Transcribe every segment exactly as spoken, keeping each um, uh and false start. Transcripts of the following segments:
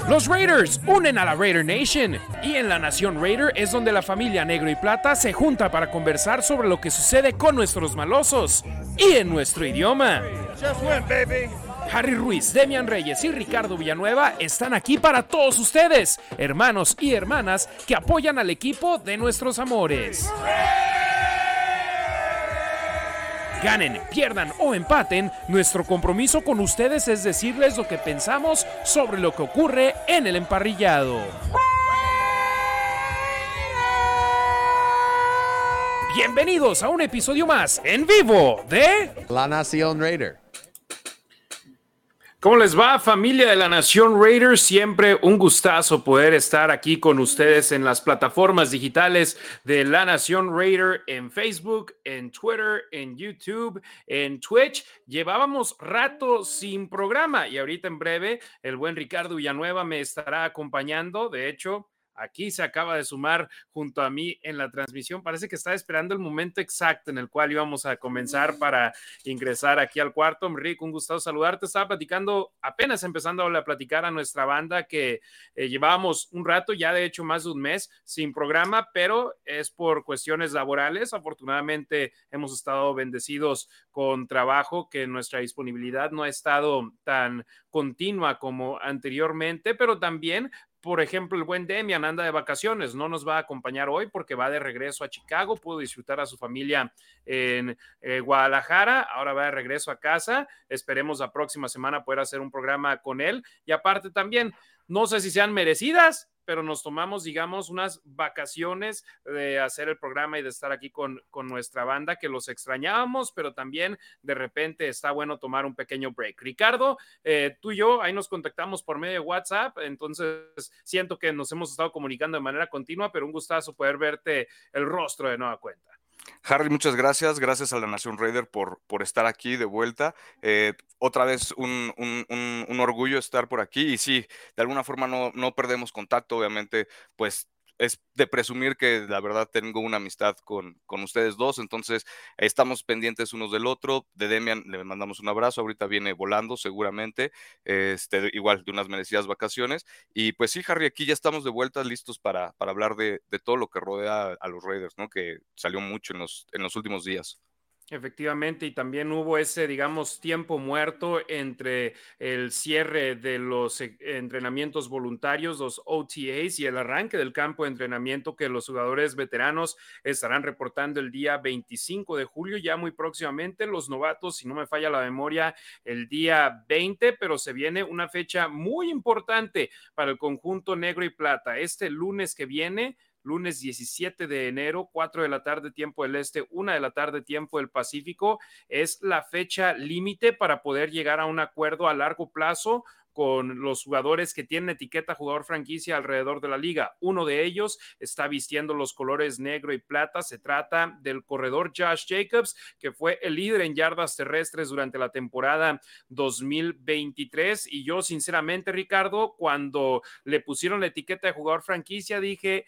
Los Raiders unen a la Raider Nation, y en la Nación Raider es donde la familia Negro y Plata se junta para conversar sobre lo que sucede con nuestros malosos y en nuestro idioma. Just win, baby. Harry Ruiz, Demian Reyes y Ricardo Villanueva están aquí para todos ustedes, hermanos y hermanas que apoyan al equipo de nuestros amores. Ganen, pierdan o empaten, nuestro compromiso con ustedes es decirles lo que pensamos sobre lo que ocurre en el emparrillado. Bienvenidos a un episodio más en vivo de La Nación Raider. ¿Cómo les va, familia de la Nación Raider? Siempre un gustazo poder estar aquí con ustedes en las plataformas digitales de la Nación Raider, en Facebook, en Twitter, en YouTube, en Twitch. Llevábamos rato sin programa y ahorita en breve el buen Ricardo Villanueva me estará acompañando. De hecho, aquí se acaba de sumar junto a mí en la transmisión. Parece que está esperando el momento exacto en el cual íbamos a comenzar para ingresar aquí al cuarto. Rick, un gusto saludarte. Estaba platicando, apenas empezando a platicar a nuestra banda que eh, llevábamos un rato, ya de hecho más de un mes sin programa, pero es por cuestiones laborales. Afortunadamente hemos estado bendecidos con trabajo, que nuestra disponibilidad no ha estado tan continua como anteriormente, pero también, por ejemplo, el buen Demian anda de vacaciones, no nos va a acompañar hoy porque va de regreso a Chicago, pudo disfrutar a su familia en eh, Guadalajara, ahora va de regreso a casa, esperemos la próxima semana poder hacer un programa con él, y aparte también, no sé si sean merecidas, pero nos tomamos, digamos, unas vacaciones de hacer el programa y de estar aquí con, con nuestra banda, que los extrañábamos, pero también de repente está bueno tomar un pequeño break. Ricardo, eh, tú y yo ahí nos contactamos por medio de WhatsApp, entonces siento que nos hemos estado comunicando de manera continua, pero un gustazo poder verte el rostro de nueva cuenta. Harry, muchas gracias, gracias a la Nación Raider por, por estar aquí de vuelta, eh, otra vez un, un, un, un orgullo estar por aquí, y sí, de alguna forma no, no perdemos contacto, obviamente, pues es de presumir que la verdad tengo una amistad con, con ustedes dos, entonces estamos pendientes unos del otro. De Demian le mandamos un abrazo, ahorita viene volando seguramente, este, igual de unas merecidas vacaciones, y pues sí, Harry, aquí ya estamos de vuelta listos para, para hablar de, de todo lo que rodea a los Raiders, ¿no? Que salió mucho en los, en los últimos días. Efectivamente, y también hubo ese, digamos, tiempo muerto entre el cierre de los entrenamientos voluntarios, los O T As, y el arranque del campo de entrenamiento que los jugadores veteranos estarán reportando el día veinticinco de julio, ya muy próximamente. Los novatos, si no me falla la memoria, el día veinte, pero se viene una fecha muy importante para el conjunto negro y plata. Este lunes que viene, lunes diecisiete de enero, cuatro de la tarde tiempo del este, una de la tarde tiempo del Pacífico, es la fecha límite para poder llegar a un acuerdo a largo plazo con los jugadores que tienen etiqueta jugador franquicia alrededor de la liga. Uno de ellos está vistiendo los colores negro y plata. Se trata del corredor Josh Jacobs, que fue el líder en yardas terrestres durante la temporada dos mil veintitrés, y yo sinceramente, Ricardo, cuando le pusieron la etiqueta de jugador franquicia, dije,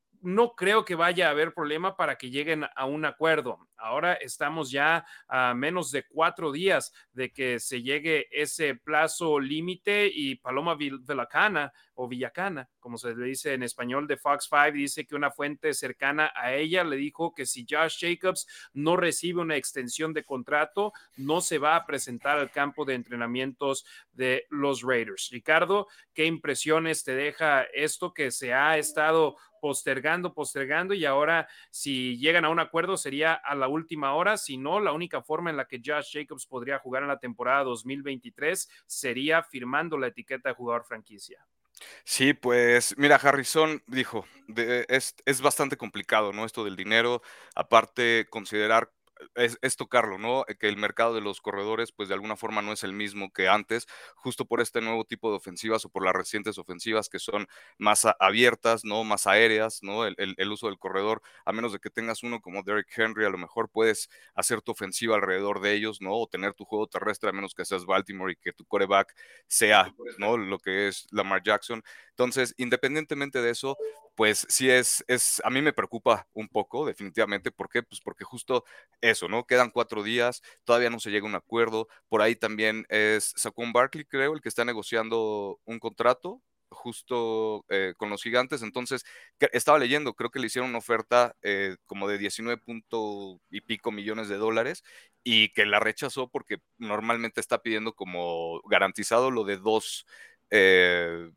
no creo que vaya a haber problema para que lleguen a un acuerdo. Ahora estamos ya a menos de cuatro días de que se llegue ese plazo límite, y Paloma Villacana o Villacana, como se le dice en español, de Fox cinco, dice que una fuente cercana a ella le dijo que si Josh Jacobs no recibe una extensión de contrato, no se va a presentar al campo de entrenamientos de los Raiders. Ricardo, ¿qué impresiones te deja esto que se ha estado postergando, postergando, y ahora si llegan a un acuerdo sería a la última hora? Si no, la única forma en la que Josh Jacobs podría jugar en la temporada dos mil veintitrés sería firmando la etiqueta de jugador franquicia. Sí, pues mira, Harrison dijo, de, es, es bastante complicado, ¿no? Esto del dinero, aparte considerar, es, es tocarlo, ¿no? Que el mercado de los corredores, pues de alguna forma no es el mismo que antes, justo por este nuevo tipo de ofensivas o por las recientes ofensivas que son más a, abiertas, ¿no? Más aéreas, ¿no? El, el, el uso del corredor, a menos de que tengas uno como Derrick Henry, a lo mejor puedes hacer tu ofensiva alrededor de ellos, ¿no? O tener tu juego terrestre, a menos que seas Baltimore y que tu quarterback sea, ¿no? Lo que es Lamar Jackson. Entonces, independientemente de eso, pues sí es, es, a mí me preocupa un poco, definitivamente. ¿Por qué? Pues porque justo eso, ¿no? Quedan cuatro días, todavía no se llega a un acuerdo. Por ahí también es Saquon Barkley, creo, el que está negociando un contrato justo eh, con los Gigantes. Entonces, que, estaba leyendo, creo que le hicieron una oferta eh, como de diecinueve punto y pico millones de dólares y que la rechazó porque normalmente está pidiendo como garantizado lo de dos, eh,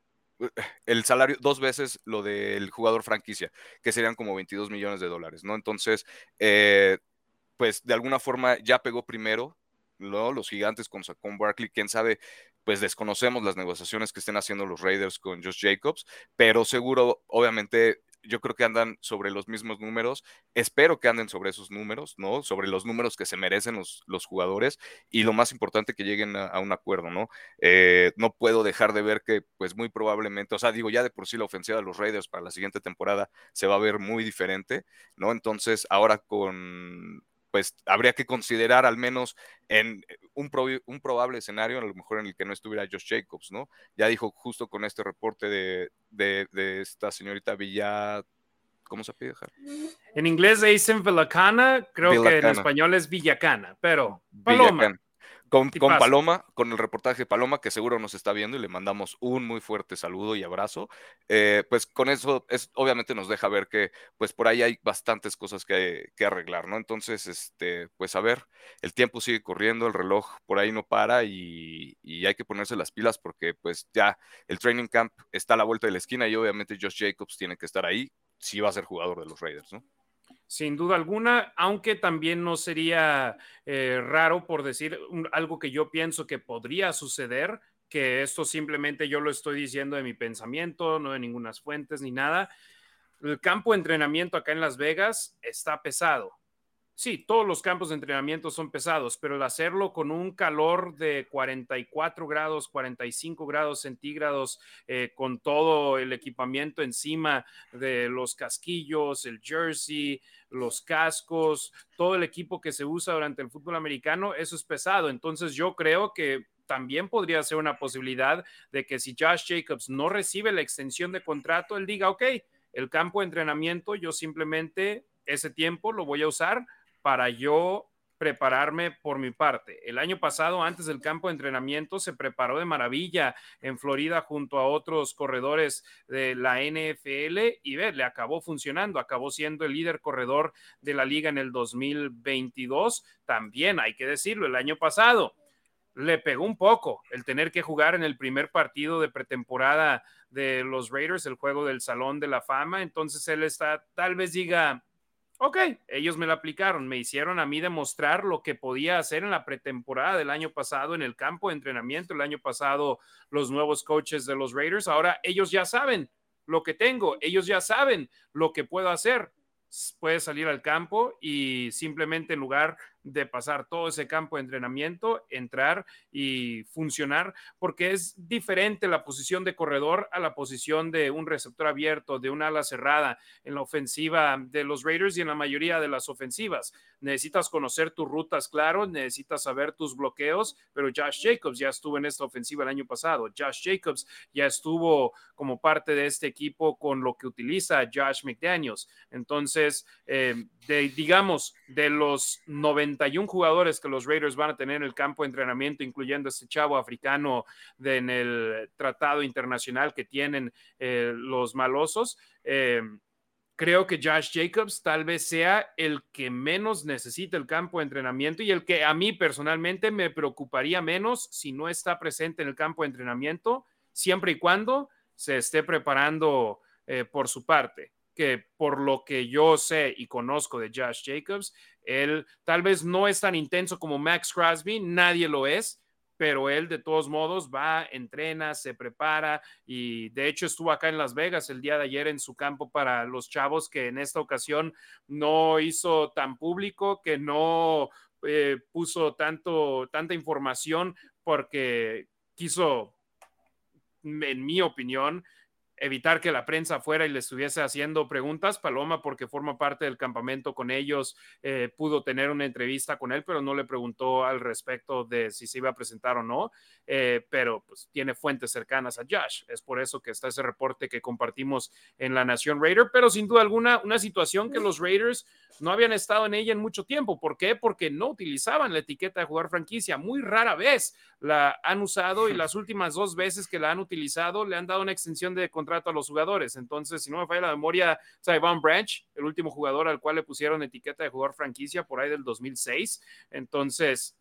el salario, dos veces lo del jugador franquicia, que serían como veintidós millones de dólares, ¿no? Entonces, eh, pues de alguna forma ya pegó primero, ¿no? Los Gigantes con Saquon Barkley, quién sabe, pues desconocemos las negociaciones que estén haciendo los Raiders con Josh Jacobs, pero seguro, obviamente, yo creo que andan sobre los mismos números, espero que anden sobre esos números, ¿no? Sobre los números que se merecen los, los jugadores y lo más importante que lleguen a, a un acuerdo, ¿no? Eh, no puedo dejar de ver que, pues muy probablemente, o sea, digo, ya de por sí la ofensiva de los Raiders para la siguiente temporada se va a ver muy diferente, ¿no? Entonces, ahora con pues habría que considerar al menos en un, pro, un probable escenario, a lo mejor en el que no estuviera Josh Jacobs, ¿no? Ya dijo justo con este reporte de, de, de esta señorita Villa, ¿cómo se pide? En inglés le dicen Villacana, creo Villacana. que en español es Villacana, pero Paloma. Villacana. Con, con Paloma, con el reportaje de Paloma, que seguro nos está viendo y le mandamos un muy fuerte saludo y abrazo. Eh, pues con eso es, obviamente nos deja ver que pues por ahí hay bastantes cosas que, que arreglar, ¿no? Entonces, este, pues a ver, el tiempo sigue corriendo, el reloj por ahí no para y, y hay que ponerse las pilas porque pues ya el training camp está a la vuelta de la esquina y obviamente Josh Jacobs tiene que estar ahí si va a ser jugador de los Raiders, ¿no? Sin duda alguna, aunque también no sería eh, raro por decir un, algo que yo pienso que podría suceder, que esto simplemente yo lo estoy diciendo de mi pensamiento, no de ninguna fuentes ni nada. El campo de entrenamiento acá en Las Vegas está pesado. Sí, todos los campos de entrenamiento son pesados, pero el hacerlo con un calor de cuarenta y cuatro grados, cuarenta y cinco grados centígrados, eh, con todo el equipamiento encima de los casquillos, el jersey, los cascos, todo el equipo que se usa durante el fútbol americano, eso es pesado. Entonces yo creo que también podría ser una posibilidad de que si Josh Jacobs no recibe la extensión de contrato, él diga, ok, el campo de entrenamiento, yo simplemente ese tiempo lo voy a usar para yo prepararme por mi parte. El año pasado, antes del campo de entrenamiento, se preparó de maravilla en Florida junto a otros corredores de la N F L y ve, le acabó funcionando, acabó siendo el líder corredor de la liga en el dos mil veintidós. También hay que decirlo, el año pasado le pegó un poco el tener que jugar en el primer partido de pretemporada de los Raiders, el juego del Salón de la Fama. Entonces él está, tal vez diga, ok, ellos me la aplicaron, me hicieron a mí demostrar lo que podía hacer en la pretemporada del año pasado en el campo de entrenamiento, el año pasado los nuevos coaches de los Raiders, ahora ellos ya saben lo que tengo, ellos ya saben lo que puedo hacer. Puede salir al campo y simplemente en lugar de pasar todo ese campo de entrenamiento, entrar y funcionar, porque es diferente la posición de corredor a la posición de un receptor abierto, de un ala cerrada en la ofensiva de los Raiders y en la mayoría de las ofensivas. Necesitas conocer tus rutas, claro, necesitas saber tus bloqueos, pero Josh Jacobs ya estuvo en esta ofensiva el año pasado. Josh Jacobs ya estuvo como parte de este equipo con lo que utiliza Josh McDaniels. Entonces, eh, de, digamos, de los noventa y uno jugadores que los Raiders van a tener en el campo de entrenamiento, incluyendo este chavo africano de, en el tratado internacional que tienen eh, los malosos, eh, creo que Josh Jacobs tal vez sea el que menos necesita el campo de entrenamiento y el que a mí personalmente me preocuparía menos si no está presente en el campo de entrenamiento, siempre y cuando se esté preparando eh, por su parte. Que por lo que yo sé y conozco de Josh Jacobs, él tal vez no es tan intenso como Max Crosby, nadie lo es, pero él de todos modos va, entrena, se prepara y de hecho estuvo acá en Las Vegas el día de ayer en su campo para los chavos que en esta ocasión no hizo tan público, que no eh, puso tanto, tanta información porque quiso, en mi opinión, evitar que la prensa fuera y le estuviese haciendo preguntas. Paloma, porque forma parte del campamento con ellos, eh, pudo tener una entrevista con él, pero no le preguntó al respecto de si se iba a presentar o no, eh, pero pues tiene fuentes cercanas a Josh. Es por eso que está ese reporte que compartimos en La Nación Raider, pero sin duda alguna una situación que los Raiders no habían estado en ella en mucho tiempo. ¿Por qué? Porque no utilizaban la etiqueta de jugador franquicia. Muy rara vez la han usado y las últimas dos veces que la han utilizado le han dado una extensión de contrato a los jugadores. Entonces, si no me falla la memoria, Tyvon Branch, el último jugador al cual le pusieron etiqueta de jugador franquicia por ahí del dos mil seis. Entonces,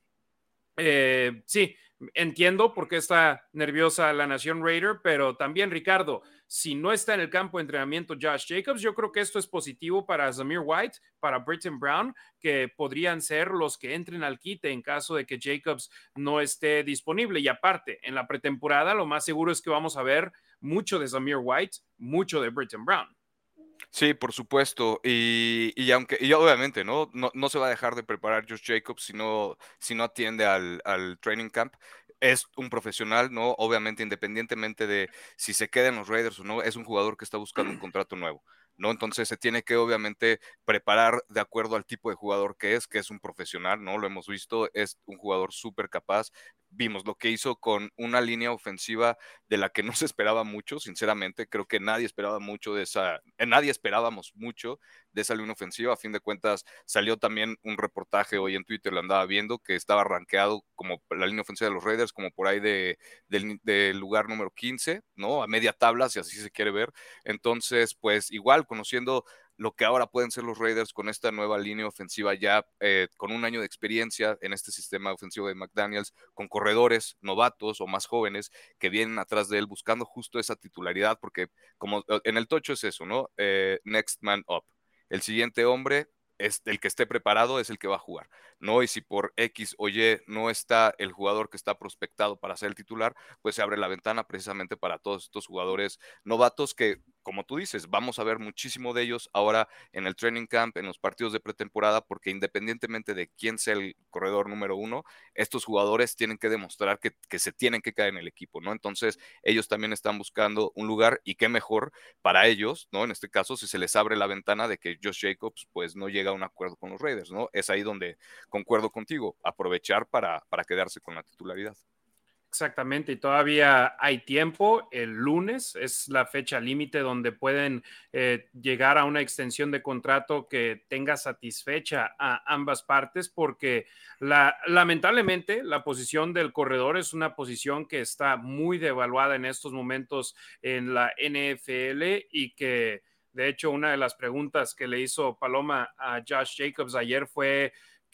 eh, sí, entiendo por qué está nerviosa la nación Raider, pero también, Ricardo, si no está en el campo de entrenamiento Josh Jacobs, yo creo que esto es positivo para Zamir White, para Britton Brown, que podrían ser los que entren al quite en caso de que Jacobs no esté disponible. Y aparte, en la pretemporada, lo más seguro es que vamos a ver mucho de Zamir White, mucho de Britton Brown. Sí, por supuesto. Y, y aunque, y obviamente, ¿no? ¿no? No se va a dejar de preparar Josh Jacobs si no, si no atiende al, al training camp. Es un profesional, ¿no? Obviamente, independientemente de si se queda en los Raiders o no, es un jugador que está buscando un contrato nuevo, ¿no? Entonces se tiene que, obviamente, preparar de acuerdo al tipo de jugador que es, que es un profesional, ¿no? Lo hemos visto, es un jugador súper capaz. Vimos lo que hizo con una línea ofensiva de la que no se esperaba mucho, sinceramente, creo que nadie esperaba mucho de esa, eh, nadie esperábamos mucho de esa línea ofensiva. A fin de cuentas, salió también un reportaje hoy en Twitter, lo andaba viendo, que estaba rankeado como la línea ofensiva de los Raiders, como por ahí de, del, del lugar número quince, ¿no? A media tabla, si así se quiere ver. Entonces, pues igual, conociendo lo que ahora pueden ser los Raiders con esta nueva línea ofensiva ya eh, con un año de experiencia en este sistema ofensivo de McDaniels, con corredores novatos o más jóvenes que vienen atrás de él buscando justo esa titularidad, porque como en el tocho es eso, ¿no? Eh, next man up. El siguiente hombre es el que esté preparado, es el que va a jugar, ¿no? Y si por X o Y no está el jugador que está prospectado para ser el titular, pues se abre la ventana precisamente para todos estos jugadores novatos que, como tú dices, vamos a ver muchísimo de ellos ahora en el training camp, en los partidos de pretemporada, porque independientemente de quién sea el corredor número uno, estos jugadores tienen que demostrar que, que se tienen que caer en el equipo, ¿no? Entonces, ellos también están buscando un lugar y qué mejor para ellos, ¿no? En este caso, si se les abre la ventana de que Josh Jacobs, pues, no llega a un acuerdo con los Raiders, ¿no? Es ahí donde concuerdo contigo, aprovechar para, para quedarse con la titularidad. Exactamente, y todavía hay tiempo. El lunes es la fecha límite donde pueden eh, llegar a una extensión de contrato que tenga satisfecha a ambas partes, porque la, lamentablemente la posición del corredor es una posición que está muy devaluada en estos momentos en la N F L y que, de hecho, una de las preguntas que le hizo Paloma a Josh Jacobs ayer fue: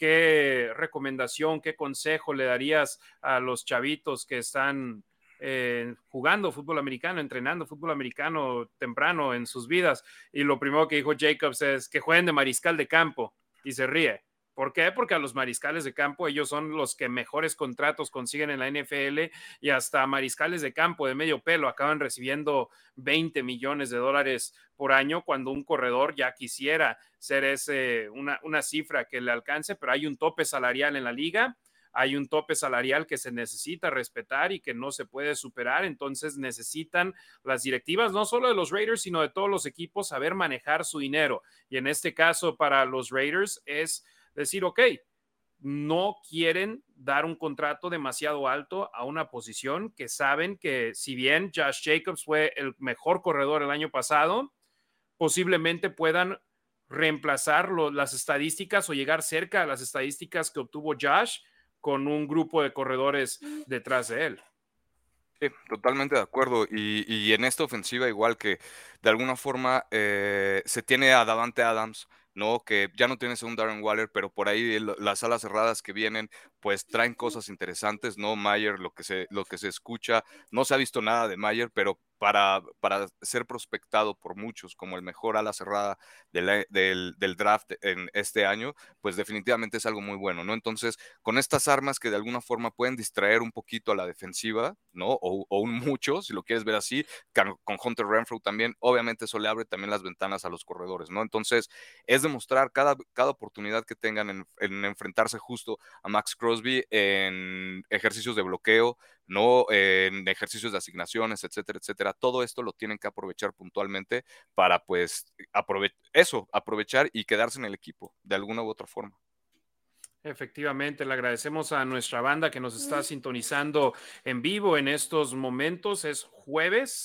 ¿qué recomendación, qué consejo le darías a los chavitos que están eh, jugando fútbol americano, entrenando fútbol americano temprano en sus vidas? Y lo primero que dijo Jacobs es que jueguen de mariscal de campo, y se ríe. ¿Por qué? Porque a los mariscales de campo ellos son los que mejores contratos consiguen en la N F L, y hasta mariscales de campo de medio pelo acaban recibiendo veinte millones de dólares por año, cuando un corredor ya quisiera ser ese, una, una cifra que le alcance, pero hay un tope salarial en la liga, hay un tope salarial que se necesita respetar y que no se puede superar. Entonces necesitan las directivas, no solo de los Raiders, sino de todos los equipos, saber manejar su dinero. Y en este caso, para los Raiders es decir, ok, no quieren dar un contrato demasiado alto a una posición que saben que, si bien Josh Jacobs fue el mejor corredor el año pasado, posiblemente puedan reemplazar lo, las estadísticas o llegar cerca a las estadísticas que obtuvo Josh con un grupo de corredores detrás de él. Sí, totalmente de acuerdo. Y, y en esta ofensiva, igual que de alguna forma eh, se tiene a Davante Adams, ¿no? Que ya no tienes a un Darren Waller, pero por ahí el- las alas cerradas que vienen, pues traen cosas interesantes, ¿no? Mayer, lo que se, lo que se escucha, no se ha visto nada de Mayer, pero para, para ser prospectado por muchos como el mejor ala cerrada de la- del, del draft en este año, pues definitivamente es algo muy bueno, ¿no? Entonces, con estas armas que de alguna forma pueden distraer un poquito a la defensiva, ¿no? O, o un mucho, si lo quieres ver así, con, con Hunter Renfrow también, obviamente eso le abre también las ventanas a los corredores, ¿no? Entonces, es demostrar cada, cada oportunidad que tengan en, en enfrentarse justo a Max Crosby en ejercicios de bloqueo, no en ejercicios de asignaciones, etcétera, etcétera. Todo esto lo tienen que aprovechar puntualmente para, pues, aprove eso, aprovechar y quedarse en el equipo de alguna u otra forma. Efectivamente, le agradecemos a nuestra banda que nos está sintonizando en vivo en estos momentos. Es jueves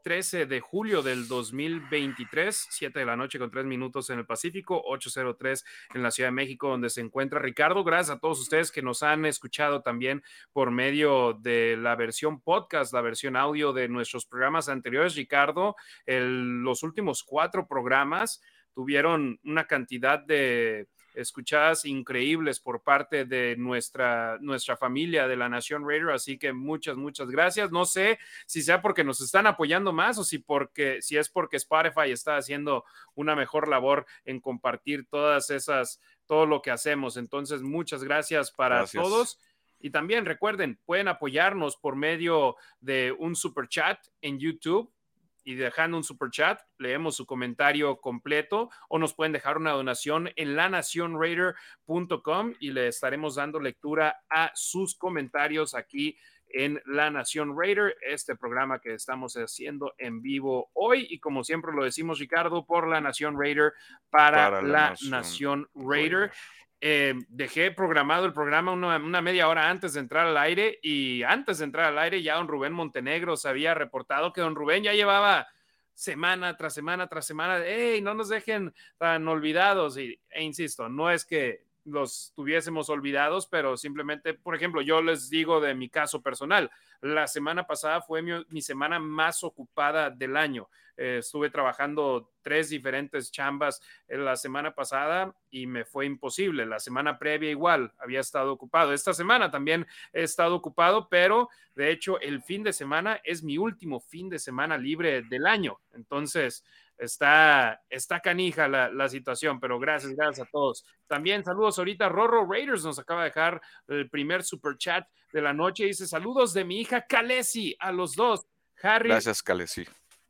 trece de julio del dos mil veintitrés, siete de la noche con tres minutos en el Pacífico, ocho cero tres en la Ciudad de México, donde se encuentra Ricardo. Gracias a todos ustedes que nos han escuchado también por medio de la versión podcast, la versión audio de nuestros programas anteriores. Ricardo, el, los últimos cuatro programas tuvieron una cantidad de escuchadas increíbles por parte de nuestra, nuestra familia de la Nación Raider, así que muchas, muchas gracias. No sé si sea porque nos están apoyando más o si, porque, si es porque Spotify está haciendo una mejor labor en compartir todas esas, todo lo que hacemos. Entonces, muchas gracias para Gracias. todos. Y también recuerden, pueden apoyarnos por medio de un super chat en YouTube, y dejando un super chat, leemos su comentario completo, o nos pueden dejar una donación en la nación raider punto com y le estaremos dando lectura a sus comentarios aquí en La Nación Raider, este programa que estamos haciendo en vivo hoy, y como siempre lo decimos, Ricardo, por La Nación Raider para, para la, la Nación, Nación Raider. Raider. Eh, dejé programado el programa una, una media hora antes de entrar al aire, y antes de entrar al aire ya don Rubén Montenegro se había reportado que don Rubén ya llevaba semana tras semana tras semana de, hey, no nos dejen tan olvidados, y, e insisto, no es que los tuviésemos olvidados, pero simplemente, por ejemplo, yo les digo de mi caso personal, la semana pasada fue mi, mi semana más ocupada del año. Eh, estuve trabajando tres diferentes chambas en la semana pasada y me fue imposible. La semana previa igual había estado ocupado. Esta semana también he estado ocupado, pero de hecho el fin de semana es mi último fin de semana libre del año. Entonces está, está canija la, la situación, pero gracias, gracias a todos. También saludos ahorita. Rorro Raiders nos acaba de dejar el primer super chat de la noche. Dice, saludos de mi hija Kalesi a los dos. Harry. Gracias, Kalesi.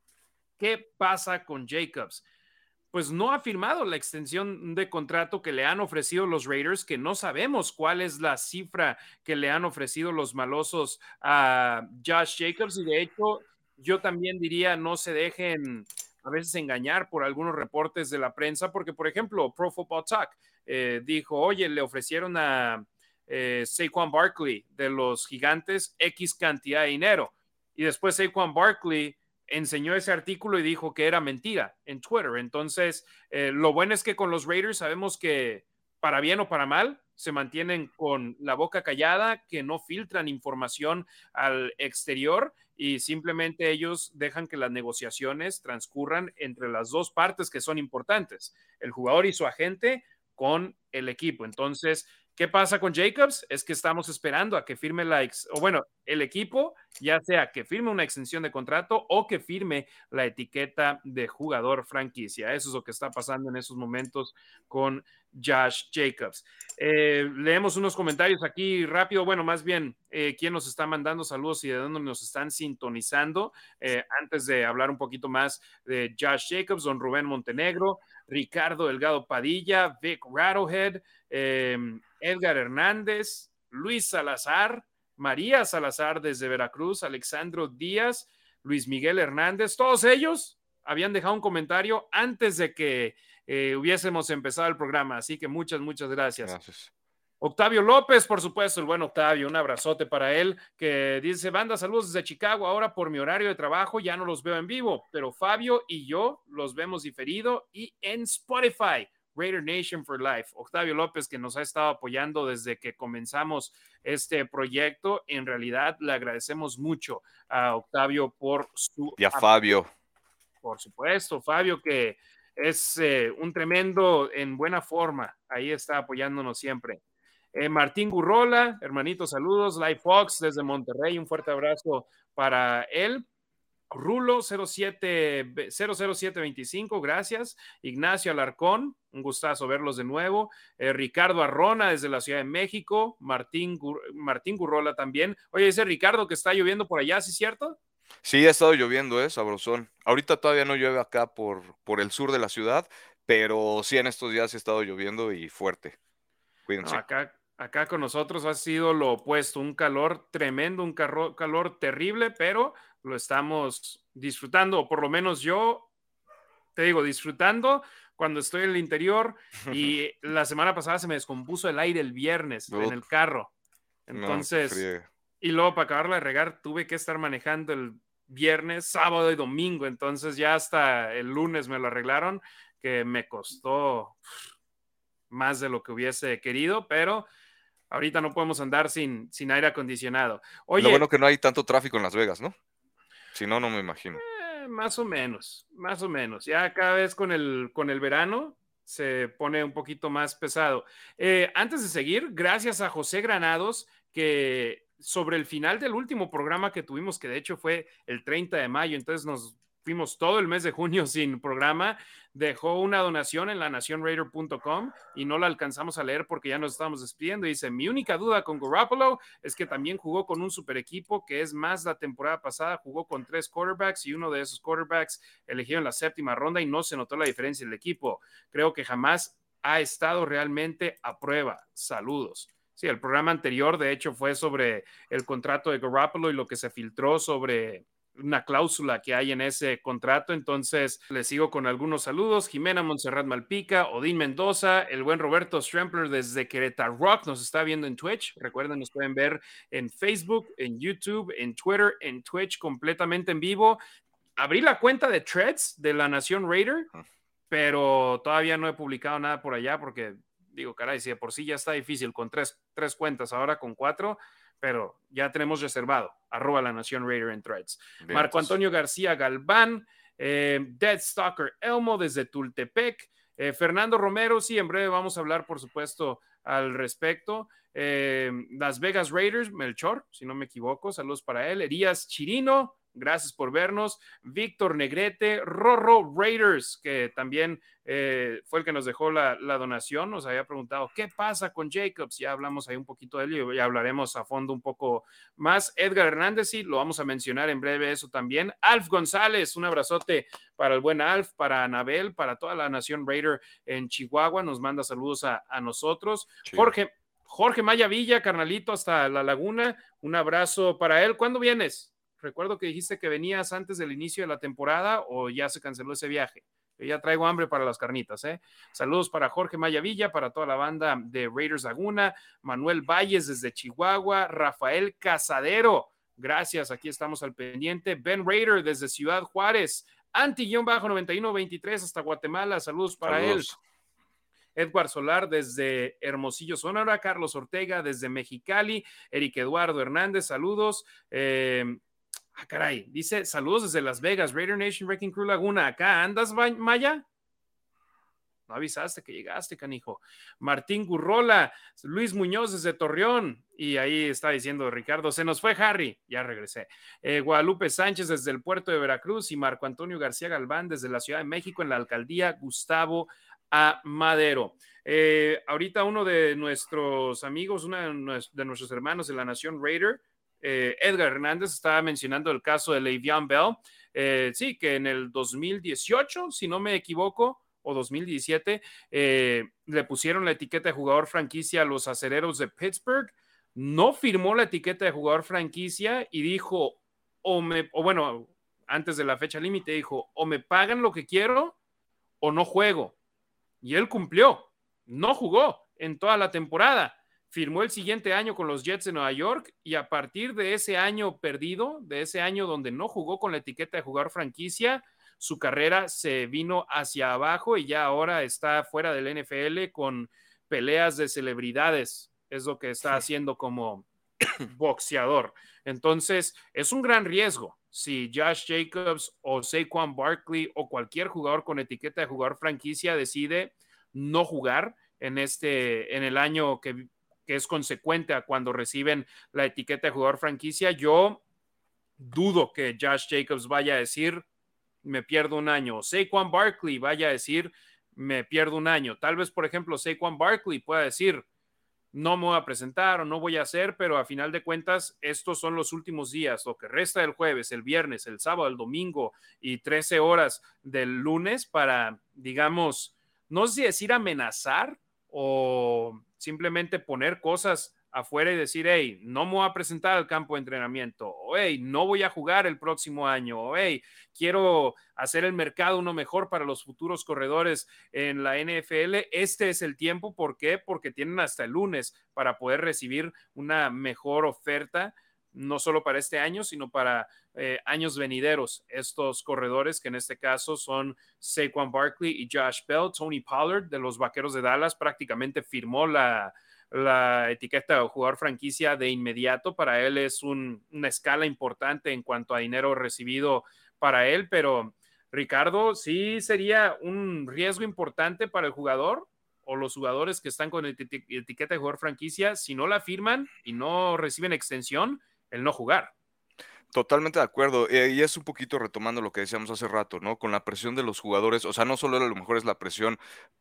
¿Qué pasa con Jacobs? Pues no ha firmado la extensión de contrato que le han ofrecido los Raiders, que no sabemos cuál es la cifra que le han ofrecido los malosos a Josh Jacobs, y de hecho yo también diría no se dejen a veces engañar por algunos reportes de la prensa, porque por ejemplo Pro Football Talk eh, dijo, oye, le ofrecieron a eh, Saquon Barkley de los Gigantes X cantidad de dinero, y después Saquon Barkley enseñó ese artículo y dijo que era mentira en Twitter. Entonces, eh, lo bueno es que con los Raiders sabemos que para bien o para mal se mantienen con la boca callada, que no filtran información al exterior y simplemente ellos dejan que las negociaciones transcurran entre las dos partes que son importantes, el jugador y su agente con el equipo. Entonces, ¿qué pasa con Jacobs? Es que estamos esperando a que firme la, ex, o bueno, el equipo, ya sea que firme una extensión de contrato o que firme la etiqueta de jugador franquicia. Eso es lo que está pasando en esos momentos con Josh Jacobs. Eh, leemos unos comentarios aquí rápido. Bueno, más bien, eh, ¿quién nos está mandando saludos y de dónde nos están sintonizando? Eh, antes de hablar un poquito más de Josh Jacobs, don Rubén Montenegro, Ricardo Delgado Padilla, Vic Rattlehead, eh, Edgar Hernández, Luis Salazar, María Salazar desde Veracruz, Alexandro Díaz, Luis Miguel Hernández, todos ellos habían dejado un comentario antes de que eh, hubiésemos empezado el programa, así que muchas, muchas gracias. Gracias. Octavio López, por supuesto, el buen Octavio, un abrazote para él, que dice, banda, saludos desde Chicago, ahora por mi horario de trabajo ya no los veo en vivo, pero Fabio y yo los vemos diferido y en Spotify. Raider Nation for Life. Octavio López, que nos ha estado apoyando desde que comenzamos este proyecto. En realidad, le agradecemos mucho a Octavio por su... Y a Fabio. Por supuesto, Fabio, que es eh, un tremendo en buena forma. Ahí está apoyándonos siempre. Eh, Martín Gurrola, hermanito, saludos. Live Fox desde Monterrey, un fuerte abrazo para él. Rulo cero siete veinticinco, gracias. Ignacio Alarcón, un gustazo verlos de nuevo. Eh, Ricardo Arrona desde la Ciudad de México. Martín, Gur Martín Gurrola también. Oye, ese Ricardo que está lloviendo por allá, ¿sí es cierto? Sí, ha estado lloviendo, ¿eh? Sabrosón. Ahorita todavía no llueve acá por, por el sur de la ciudad, pero sí en estos días ha estado lloviendo y fuerte. Cuídense. No, acá, acá con nosotros ha sido lo opuesto, un calor tremendo, un calor, calor terrible, pero lo estamos disfrutando, o por lo menos yo, te digo, disfrutando cuando estoy en el interior. Y la semana pasada se me descompuso el aire el viernes No, en el carro. Entonces, no, y luego para acabarla de regar tuve que estar manejando el viernes, sábado y domingo. Entonces ya hasta el lunes me lo arreglaron, que me costó más de lo que hubiese querido, pero ahorita no podemos andar sin, sin aire acondicionado. Lo Oye, bueno que no hay tanto tráfico en Las Vegas, ¿no? Si no, no me imagino. eh, más o menos, más o menos. Ya cada vez con el, con el verano se pone un poquito más pesado. Eh, antes de seguir, gracias a José Granados, que sobre el final del último programa que tuvimos, que de hecho fue el treinta de mayo, entonces nos fuimos todo el mes de junio sin programa, dejó una donación en la nación raider punto com y no la alcanzamos a leer porque ya nos estábamos despidiendo. Dice, mi única duda con Garoppolo es que también jugó con un super equipo, que es más la temporada pasada, jugó con tres quarterbacks y uno de esos quarterbacks elegido en la séptima ronda y no se notó la diferencia en el equipo. Creo que jamás ha estado realmente a prueba. Saludos. Sí, el programa anterior, de hecho, fue sobre el contrato de Garoppolo y lo que se filtró sobre una cláusula que hay en ese contrato. Entonces, les sigo con algunos saludos. Jimena Montserrat Malpica, Odín Mendoza, el buen Roberto Strempler desde Querétaro Rock nos está viendo en Twitch. Recuerden, nos pueden ver en Facebook, en YouTube, en Twitter, en Twitch, completamente en vivo. Abrí la cuenta de Threads de la Nación Raider, pero todavía no he publicado nada por allá porque digo, caray, si de por sí ya está difícil con tres, tres cuentas, ahora con cuatro, pero ya tenemos reservado, arroba la Nación Raider en Threads. Bien, Marco entonces. Antonio García Galván, eh, Dead Stalker Elmo desde Tultepec, eh, Fernando Romero, sí, en breve vamos a hablar, por supuesto, al respecto. Eh, Las Vegas Raiders, Melchor, si no me equivoco, saludos para él. Elías Chirino, gracias por vernos. Víctor Negrete, Rorro Raiders, que también eh, fue el que nos dejó la, la donación, nos había preguntado qué pasa con Jacobs, ya hablamos ahí un poquito de él y ya hablaremos a fondo un poco más. Edgar Hernández, sí, lo vamos a mencionar en breve eso también. Alf González, un abrazote para el buen Alf, para Anabel, para toda la Nación Raider en Chihuahua, nos manda saludos a, a nosotros. Sí. Jorge, Jorge Maya Villa, carnalito, hasta La Laguna, un abrazo para él. ¿Cuándo vienes? Recuerdo que dijiste que venías antes del inicio de la temporada o ya se canceló ese viaje. Yo ya traigo hambre para las carnitas, ¿eh? Saludos para Jorge Maya Villa, para toda la banda de Raiders Laguna, Manuel Valles desde Chihuahua, Rafael Casadero, gracias, aquí estamos al pendiente, Ben Raider desde Ciudad Juárez, Anti-noventa y uno veintitrés hasta Guatemala, saludos para saludos. él. Edward Solar desde Hermosillo, Sonora, Carlos Ortega desde Mexicali, Eric Eduardo Hernández, saludos. Eh, ah, caray, dice saludos desde Las Vegas, Raider Nation Wrecking Crew Laguna. ¿Acá andas, Maya? No avisaste que llegaste, canijo. Martín Gurrola, Luis Muñoz desde Torreón, y ahí está diciendo Ricardo, se nos fue Harry, ya regresé. Eh, Guadalupe Sánchez desde el puerto de Veracruz y Marco Antonio García Galván desde la Ciudad de México en la alcaldía Gustavo a Madero. Eh, ahorita uno de nuestros amigos, uno de nuestros hermanos de la Nación Raider, eh, Edgar Hernández, estaba mencionando el caso de Le'Veon Bell. Eh, sí, que en el dos mil dieciocho, si no me equivoco, o dos mil diecisiete, eh, le pusieron la etiqueta de jugador franquicia a los acereros de Pittsburgh. No firmó la etiqueta de jugador franquicia y dijo, o, me, o bueno, antes de la fecha límite, dijo, o me pagan lo que quiero o no juego. Y él cumplió, no jugó en toda la temporada, firmó el siguiente año con los Jets de Nueva York y a partir de ese año perdido, de ese año donde no jugó con la etiqueta de jugador franquicia, su carrera se vino hacia abajo y ya ahora está fuera del N F L con peleas de celebridades, es lo que está haciendo como boxeador. Entonces, es un gran riesgo. Si Josh Jacobs o Saquon Barkley o cualquier jugador con etiqueta de jugador franquicia decide no jugar en, este, en el año que, que es consecuente a cuando reciben la etiqueta de jugador franquicia, yo dudo que Josh Jacobs vaya a decir me pierdo un año. Saquon Barkley vaya a decir me pierdo un año. Tal vez, por ejemplo, Saquon Barkley pueda decir no me voy a presentar o no voy a hacer, pero a final de cuentas estos son los últimos días, lo que resta del jueves, el viernes, el sábado, el domingo y trece horas del lunes para, digamos, no sé si decir amenazar o simplemente poner cosas afuera y decir, hey, no me voy a presentar al campo de entrenamiento, o hey, no voy a jugar el próximo año, o hey, quiero hacer el mercado uno mejor para los futuros corredores en la N F L. Este es el tiempo, ¿por qué? Porque tienen hasta el lunes para poder recibir una mejor oferta. no solo para este año, sino para eh, años venideros. Estos corredores, que en este caso son Saquon Barkley y Josh Bell. Tony Pollard de los Vaqueros de Dallas prácticamente firmó la, la etiqueta de jugador franquicia de inmediato. Para él es un, una escala importante en cuanto a dinero recibido para él, pero Ricardo, ¿sí sería un riesgo importante para el jugador o los jugadores que están con eti etiqueta de jugador franquicia, si no la firman y no reciben extensión, el no jugar? Totalmente de acuerdo, eh, y es un poquito retomando lo que decíamos hace rato, ¿no? Con la presión de los jugadores, o sea, no solo a lo mejor es la presión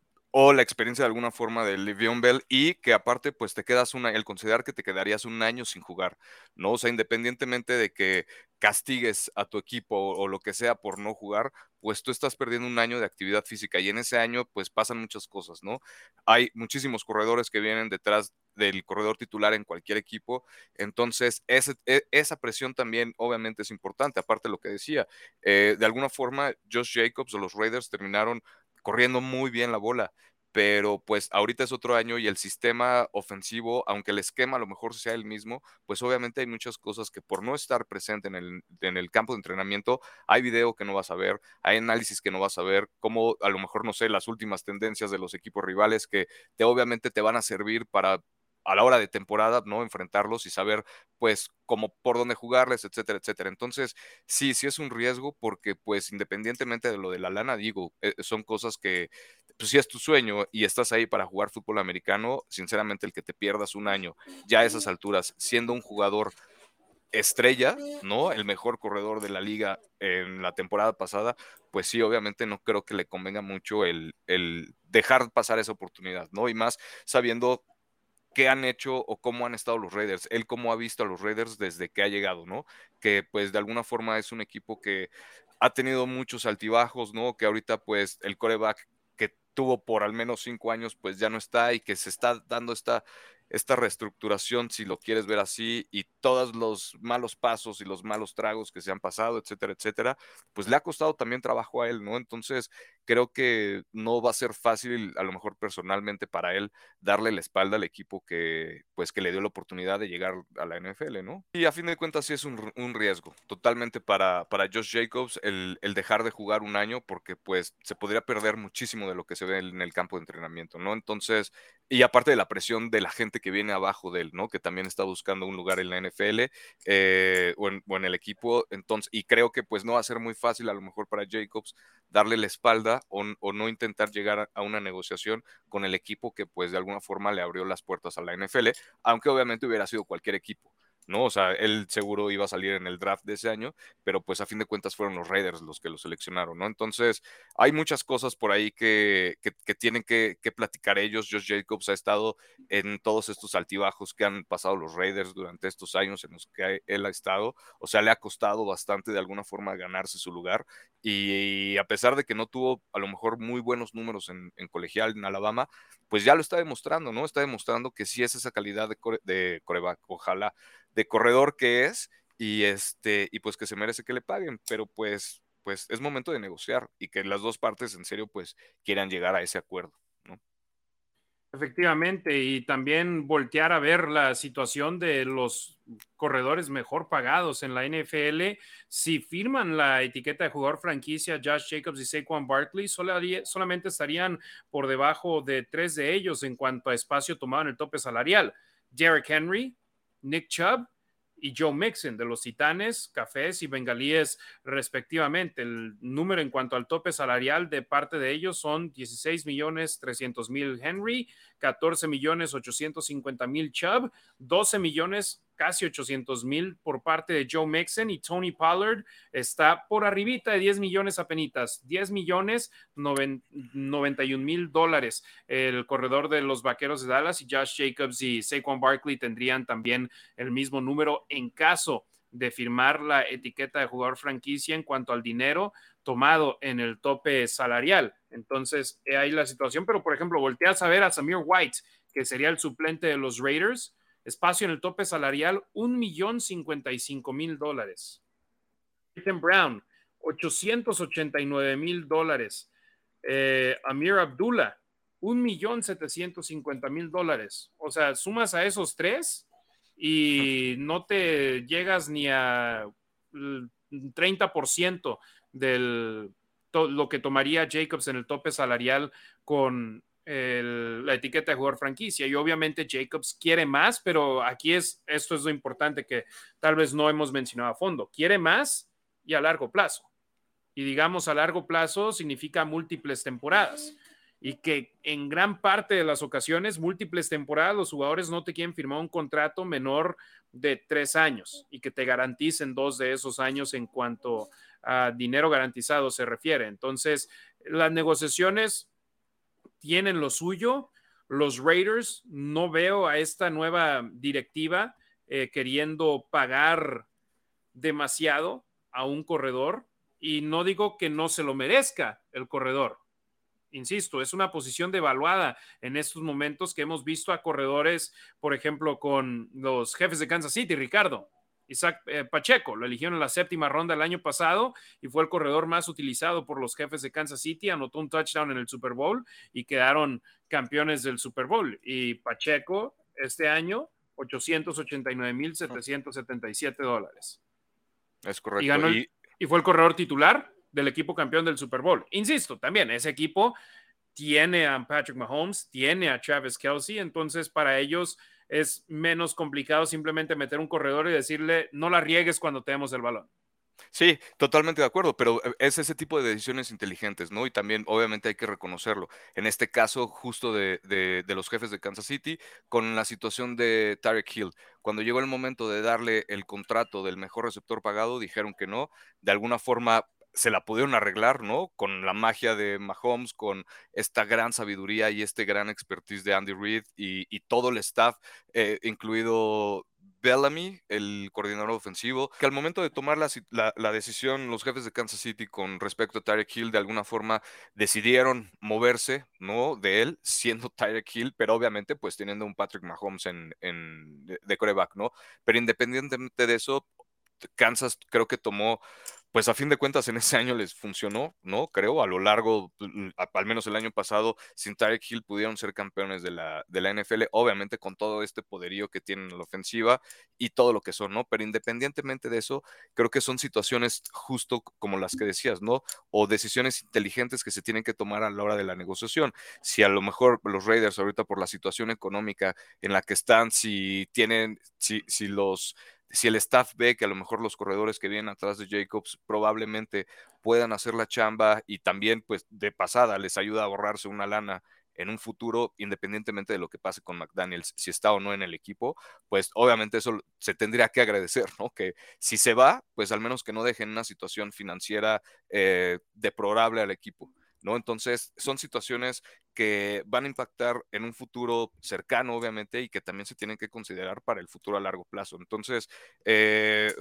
o la experiencia de alguna forma de Le'Veon Bell, y que aparte, pues, te quedas una el considerar que te quedarías un año sin jugar, ¿no? O sea, independientemente de que castigues a tu equipo o o lo que sea por no jugar, pues, tú estás perdiendo un año de actividad física, y en ese año, pues, pasan muchas cosas, ¿no? Hay muchísimos corredores que vienen detrás del corredor titular en cualquier equipo, entonces, ese e esa presión también, obviamente, es importante, aparte de lo que decía, eh, de alguna forma, Josh Jacobs o los Raiders terminaron corriendo muy bien la bola, pero pues ahorita es otro año y el sistema ofensivo, aunque el esquema a lo mejor sea el mismo, pues obviamente hay muchas cosas que por no estar presente en el, en el campo de entrenamiento, hay video que no vas a ver, hay análisis que no vas a ver, como a lo mejor, no sé, las últimas tendencias de los equipos rivales que te, obviamente te van a servir para a la hora de temporada, ¿no? Enfrentarlos y saber, pues, cómo, por dónde jugarles, etcétera, etcétera. Entonces, sí, sí es un riesgo porque, pues, independientemente de lo de la lana, digo, eh, son cosas que, pues, si es tu sueño y estás ahí para jugar fútbol americano, sinceramente, el que te pierdas un año ya a esas alturas, siendo un jugador estrella, ¿no? El mejor corredor de la liga en la temporada pasada, pues sí, obviamente no creo que le convenga mucho el, el dejar pasar esa oportunidad, ¿no? Y más sabiendo qué han hecho o cómo han estado los Raiders, él cómo ha visto a los Raiders desde que ha llegado, ¿no? Que pues de alguna forma es un equipo que ha tenido muchos altibajos, ¿no? Que ahorita pues el quarterback que tuvo por al menos cinco años pues ya no está y que se está dando esta, esta reestructuración, si lo quieres ver así, y todos los malos pasos y los malos tragos que se han pasado, etcétera, etcétera, pues le ha costado también trabajo a él, ¿no? Entonces creo que no va a ser fácil, a lo mejor personalmente para él, darle la espalda al equipo que, pues, que le dio la oportunidad de llegar a la N F L, ¿no? Y a fin de cuentas sí es un, un riesgo totalmente para, para Josh Jacobs el, el dejar de jugar un año porque pues se podría perder muchísimo de lo que se ve en el campo de entrenamiento, ¿no? Entonces, y aparte de la presión de la gente que viene abajo de él, ¿no? Que también está buscando un lugar en la N F L eh, o, en, o en el equipo, entonces, y creo que pues no va a ser muy fácil a lo mejor para Jacobs darle la espalda o, o no intentar llegar a, a una negociación con el equipo que pues de alguna forma le abrió las puertas a la N F L, aunque obviamente hubiera sido cualquier equipo, ¿no? O sea, él seguro iba a salir en el draft de ese año, pero pues a fin de cuentas fueron los Raiders los que lo seleccionaron, ¿no? Entonces, hay muchas cosas por ahí que, que, que tienen que, que platicar ellos. Josh Jacobs ha estado en todos estos altibajos que han pasado los Raiders durante estos años en los que él ha estado, o sea, le ha costado bastante de alguna forma ganarse su lugar, y a pesar de que no tuvo a lo mejor muy buenos números en, en colegial en Alabama, pues ya lo está demostrando, ¿no? Está demostrando que sí es esa calidad de, core, de coreback, ojalá, de corredor que es, y este, y pues que se merece que le paguen, pero pues, pues es momento de negociar y que las dos partes en serio pues quieran llegar a ese acuerdo, ¿no? Efectivamente, y también voltear a ver la situación de los corredores mejor pagados en la N F L. Si firman la etiqueta de jugador franquicia, Josh Jacobs y Saquon Barkley solamente estarían por debajo de tres de ellos en cuanto a espacio tomado en el tope salarial. Derrick Henry, Nick Chubb y Joe Mixon de los Titanes, Cafés y Bengalíes respectivamente. El número en cuanto al tope salarial de parte de ellos son dieciséis millones trescientos mil Henry, catorce millones ochocientos cincuenta mil Chubb, doce millones casi ochocientos mil por parte de Joe Mixon, y Tony Pollard está por arribita de diez millones apenitas, diez millones noventa y un mil dólares. El corredor de los Vaqueros de Dallas y Josh Jacobs y Saquon Barkley tendrían también el mismo número en caso de firmar la etiqueta de jugador franquicia en cuanto al dinero tomado en el tope salarial. Entonces, ahí la situación, pero por ejemplo, volteas a ver a Samir White, que sería el suplente de los Raiders, espacio en el tope salarial, un millón cincuenta y cinco mil dólares. Ethan Brown, ochocientos ochenta y nueve mil dólares. Eh, Amir Abdullah, un millón setecientos cincuenta mil dólares. O sea, sumas a esos tres y no te llegas ni a treinta por ciento de lo que tomaría Jacobs en el tope salarial con el, la etiqueta de jugador franquicia. Y obviamente Jacobs quiere más, pero aquí es, esto es lo importante que tal vez no hemos mencionado a fondo. Quiere más y a largo plazo. Y digamos a largo plazo significa múltiples temporadas. Y que en gran parte de las ocasiones, múltiples temporadas, los jugadores no te quieren firmar un contrato menor de tres años y que te garanticen dos de esos años en cuanto a dinero garantizado se refiere. Entonces, las negociaciones tienen lo suyo. Los Raiders, no veo a esta nueva directiva eh, queriendo pagar demasiado a un corredor, y no digo que no se lo merezca el corredor. Insisto, es una posición devaluada en estos momentos que hemos visto a corredores, por ejemplo, con los Jefes de Kansas City, Ricardo. Isaac eh, Pacheco, lo eligieron en la séptima ronda el año pasado y fue el corredor más utilizado por los Jefes de Kansas City, anotó un touchdown en el Super Bowl y quedaron campeones del Super Bowl. Y Pacheco, este año, ochocientos ochenta y nueve mil setecientos setenta y siete dólares. Es correcto. Y, ganó el, y... y fue el corredor titular del equipo campeón del Super Bowl. Insisto, también ese equipo tiene a Patrick Mahomes, tiene a Travis Kelce, entonces para ellos es menos complicado simplemente meter un corredor y decirle no la riegues cuando te demos el balón. Sí, totalmente de acuerdo, pero es ese tipo de decisiones inteligentes, ¿no? Y también, obviamente, hay que reconocerlo. En este caso, justo de, de, de los Jefes de Kansas City, con la situación de Tyreek Hill. Cuando llegó el momento de darle el contrato del mejor receptor pagado, dijeron que no. De alguna forma se la pudieron arreglar, ¿no? Con la magia de Mahomes, con esta gran sabiduría y este gran expertise de Andy Reid y, y todo el staff, eh, incluido Bellamy, el coordinador ofensivo, que al momento de tomar la, la, la, decisión, los Jefes de Kansas City con respecto a Tyreek Hill, de alguna forma decidieron moverse, ¿no? De él, siendo Tyreek Hill, pero obviamente pues teniendo un Patrick Mahomes en, en, de, de quarterback, ¿no? Pero independientemente de eso, Kansas creo que tomó, pues a fin de cuentas en ese año les funcionó, ¿no? Creo, a lo largo, al menos el año pasado, sin Tyreek Hill pudieron ser campeones de la, de la N F L, obviamente con todo este poderío que tienen en la ofensiva y todo lo que son, ¿no? Pero independientemente de eso, creo que son situaciones justo como las que decías, ¿no? O decisiones inteligentes que se tienen que tomar a la hora de la negociación. Si a lo mejor los Raiders ahorita por la situación económica en la que están, si tienen, si, si los... si el staff ve que a lo mejor los corredores que vienen atrás de Jacobs probablemente puedan hacer la chamba y también pues de pasada les ayuda a ahorrarse una lana en un futuro, independientemente de lo que pase con McDaniels, si está o no en el equipo, pues obviamente eso se tendría que agradecer, ¿no? Que si se va, pues al menos que no dejen una situación financiera eh, deplorable al equipo, ¿no? Entonces son situaciones que van a impactar en un futuro cercano, obviamente, y que también se tienen que considerar para el futuro a largo plazo. Entonces, eh,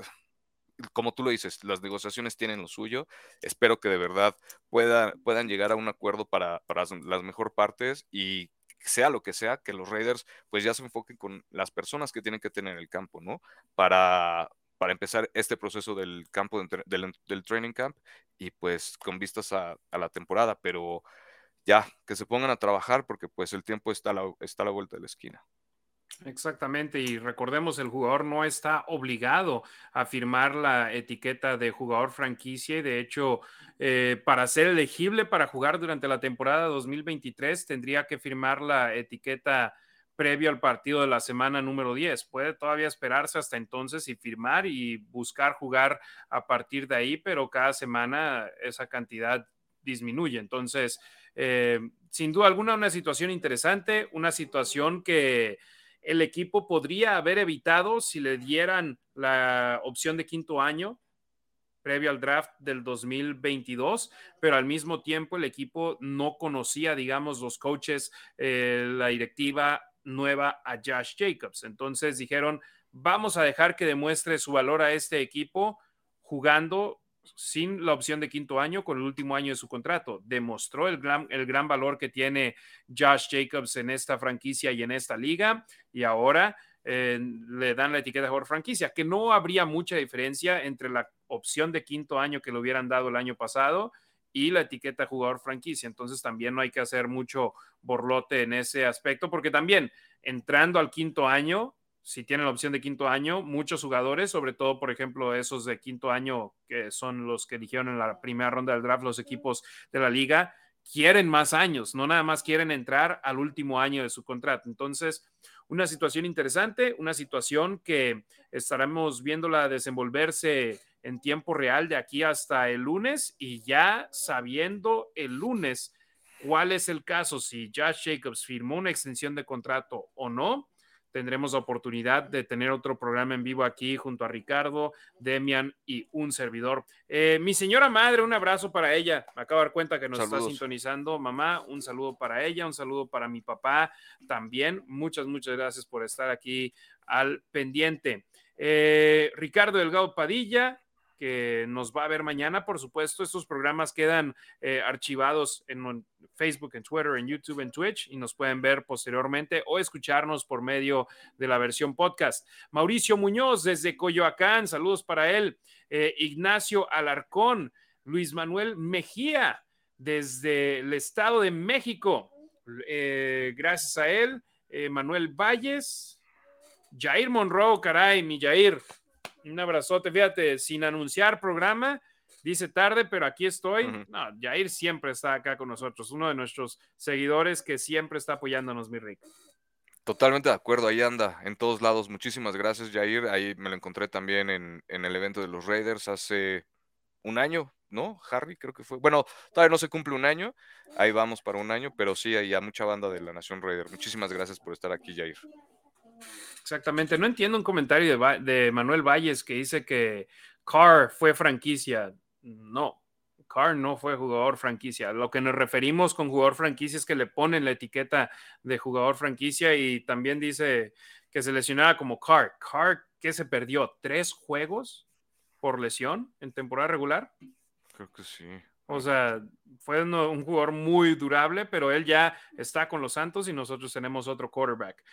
como tú lo dices, las negociaciones tienen lo suyo. Espero que de verdad pueda, puedan llegar a un acuerdo para, para las mejor partes y sea lo que sea, que los Raiders pues ya se enfoquen con las personas que tienen que tener en el campo, ¿no? Para, para empezar este proceso del campo, de, del, del training camp y pues con vistas a, a la temporada, pero ya, que se pongan a trabajar porque pues el tiempo está a la, está a la vuelta de la esquina. Exactamente, y recordemos, el jugador no está obligado a firmar la etiqueta de jugador franquicia y de hecho, eh, para ser elegible para jugar durante la temporada dos mil veintitrés tendría que firmar la etiqueta previo al partido de la semana número diez. Puede todavía esperarse hasta entonces y firmar y buscar jugar a partir de ahí, pero cada semana esa cantidad disminuye. Entonces, eh, sin duda alguna, una situación interesante, una situación que el equipo podría haber evitado si le dieran la opción de quinto año previo al draft del dos mil veintidós, pero al mismo tiempo el equipo no conocía, digamos, los coaches, eh, la directiva nueva a Josh Jacobs. Entonces dijeron, vamos a dejar que demuestre su valor a este equipo jugando sin la opción de quinto año con el último año de su contrato. Demostró el gran, el gran valor que tiene Josh Jacobs en esta franquicia y en esta liga, y ahora eh, le dan la etiqueta de jugador franquicia, que no habría mucha diferencia entre la opción de quinto año que le hubieran dado el año pasado y la etiqueta de jugador franquicia. Entonces también no hay que hacer mucho borlote en ese aspecto, porque también entrando al quinto año si tienen la opción de quinto año, muchos jugadores, sobre todo, por ejemplo, esos de quinto año, que son los que eligieron en la primera ronda del draft los equipos de la liga, quieren más años, no nada más quieren entrar al último año de su contrato. Entonces, una situación interesante, una situación que estaremos viéndola desenvolverse en tiempo real de aquí hasta el lunes, y ya sabiendo el lunes cuál es el caso, si Josh Jacobs firmó una extensión de contrato o no, tendremos la oportunidad de tener otro programa en vivo aquí junto a Ricardo, Demian y un servidor. Eh, mi señora madre, un abrazo para ella. Me acabo de dar cuenta que nos Saludos. está sintonizando. Mamá, un saludo para ella, un saludo para mi papá también. Muchas, muchas gracias por estar aquí al pendiente. Eh, Ricardo Delgado Padilla, que nos va a ver mañana, por supuesto. Estos programas quedan eh, archivados en Facebook, en Twitter, en YouTube, en Twitch, y nos pueden ver posteriormente o escucharnos por medio de la versión podcast. Mauricio Muñoz desde Coyoacán, saludos para él. Eh, Ignacio Alarcón, Luis Manuel Mejía desde el Estado de México, eh, gracias a él. eh, Manuel Valles, Jair Monroe, caray, mi Jair, un abrazote, fíjate, sin anunciar programa, dice tarde, pero aquí estoy. Uh-huh. No, Jair siempre está acá con nosotros, uno de nuestros seguidores que siempre está apoyándonos, mi Rick. Totalmente de acuerdo, ahí anda, en todos lados. Muchísimas gracias, Jair. Ahí me lo encontré también en, en el evento de los Raiders hace un año, ¿no? Harry, creo que fue. Bueno, todavía no se cumple un año, ahí vamos para un año, pero sí, hay ya mucha banda de la Nación Raider. Muchísimas gracias por estar aquí, Jair. Exactamente, no entiendo un comentario de, de Manuel Valles que dice que Carr fue franquicia. No, Carr no fue jugador franquicia. Lo que nos referimos con jugador franquicia es que le ponen la etiqueta de jugador franquicia, y también dice que se lesionaba como Carr. Carr, ¿qué se perdió? ¿Tres juegos por lesión en temporada regular? Creo que sí. O sea, fue un, un jugador muy durable, pero él ya está con los Santos y nosotros tenemos otro quarterback.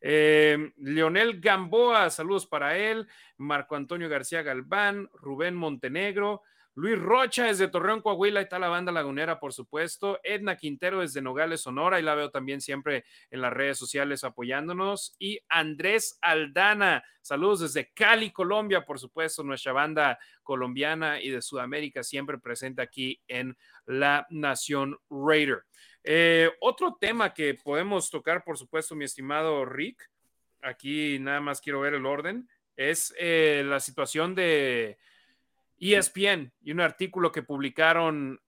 Eh, Leonel Gamboa, saludos para él. Marco Antonio García Galván, Rubén Montenegro, Luis Rocha desde Torreón, Coahuila, está la banda lagunera, por supuesto. Edna Quintero desde Nogales, Sonora, y la veo también siempre en las redes sociales apoyándonos. Y Andrés Aldana, saludos desde Cali, Colombia, por supuesto, nuestra banda colombiana y de Sudamérica siempre presente aquí en la Nación Raider. Eh, otro tema que podemos tocar, por supuesto, mi estimado Rick, aquí nada más quiero ver el orden, es eh, la situación de E S P N y un artículo que publicaron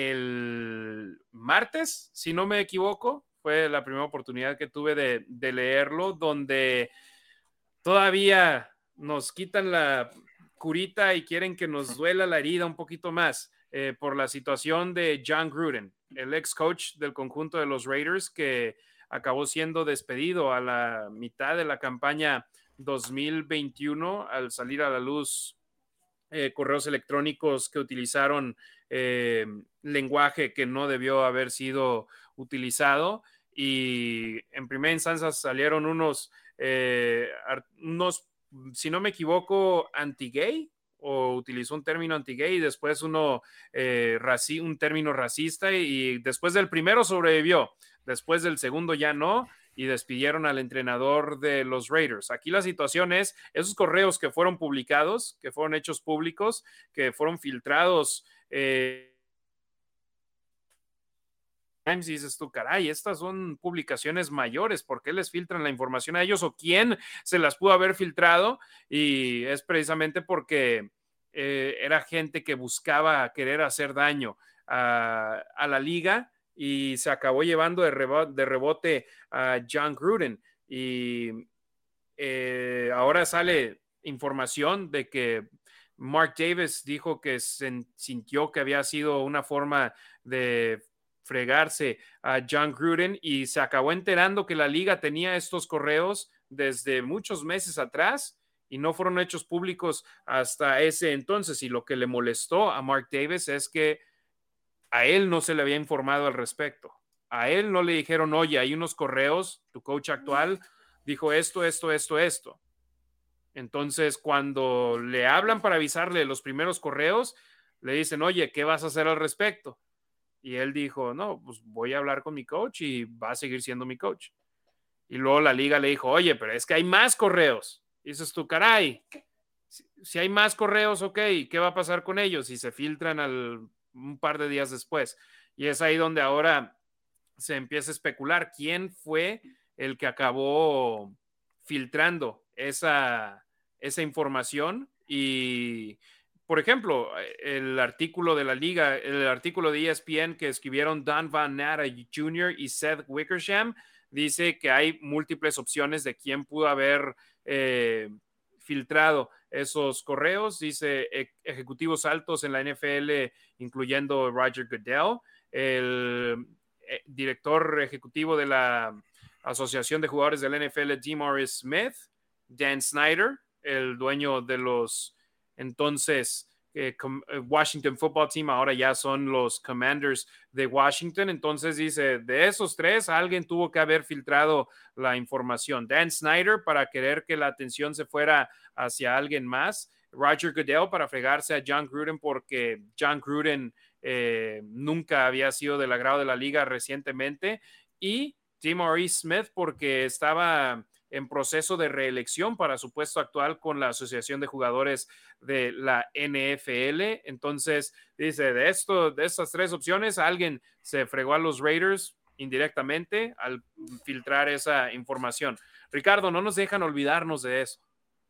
el martes, si no me equivoco, fue la primera oportunidad que tuve de, de leerlo, donde todavía nos quitan la curita y quieren que nos duela la herida un poquito más eh, por la situación de Jon Gruden, el ex coach del conjunto de los Raiders, que acabó siendo despedido a la mitad de la campaña dos mil veintiuno al salir a la luz Eh, correos electrónicos que utilizaron eh, lenguaje que no debió haber sido utilizado, y en primera instancia salieron unos, eh, unos si no me equivoco, anti-gay, o utilizó un término anti-gay, y después uno eh, raci- un término racista, y, y después del primero sobrevivió, después del segundo ya no, y despidieron al entrenador de los Raiders. Aquí la situación es, esos correos que fueron publicados, que fueron hechos públicos, que fueron filtrados, eh, y dices tú, caray, estas son publicaciones mayores, ¿por qué les filtran la información a ellos, o quién se las pudo haber filtrado? Y es precisamente porque eh, era gente que buscaba querer hacer daño a, a la liga, y se acabó llevando de rebote, de rebote a Jon Gruden, y eh, ahora sale información de que Mark Davis dijo que se sintió que había sido una forma de fregarse a Jon Gruden, y se acabó enterando que la liga tenía estos correos desde muchos meses atrás y no fueron hechos públicos hasta ese entonces, y lo que le molestó a Mark Davis es que a él no se le había informado al respecto. A él no le dijeron, oye, hay unos correos, tu coach actual dijo esto, esto, esto, esto. Entonces, cuando le hablan para avisarle los primeros correos, le dicen, oye, ¿qué vas a hacer al respecto? Y él dijo, no, pues voy a hablar con mi coach y va a seguir siendo mi coach. Y luego la liga le dijo, oye, pero es que hay más correos. Y dices tú, caray, si, si hay más correos, ok, ¿qué va a pasar con ellos? Y se filtran al, un par de días después. Y es ahí donde ahora se empieza a especular quién fue el que acabó filtrando esa, esa información. Y, por ejemplo, el artículo de la liga, el artículo de E S P N que escribieron Don Van Natta junior y Seth Wickersham, dice que hay múltiples opciones de quién pudo haber eh, filtrado esos correos. Dice e ejecutivos altos en la N F L, incluyendo Roger Goodell, el eh, director ejecutivo de la Asociación de Jugadores de la N F L, DeMaurice Smith, Dan Snyder, el dueño de los entonces eh, Washington Football Team, ahora ya son los Commanders de Washington. Entonces dice, de esos tres, alguien tuvo que haber filtrado la información. Dan Snyder para querer que la atención se fuera hacia alguien más. Roger Goodell para fregarse a John Gruden porque John Gruden eh, nunca había sido del agrado de la liga recientemente. Y DeMaurice Smith porque estaba en proceso de reelección para su puesto actual con la Asociación de Jugadores de la N F L. Entonces, dice, de esto, de estas tres opciones, alguien se fregó a los Raiders indirectamente al filtrar esa información. Ricardo, no nos dejan olvidarnos de eso.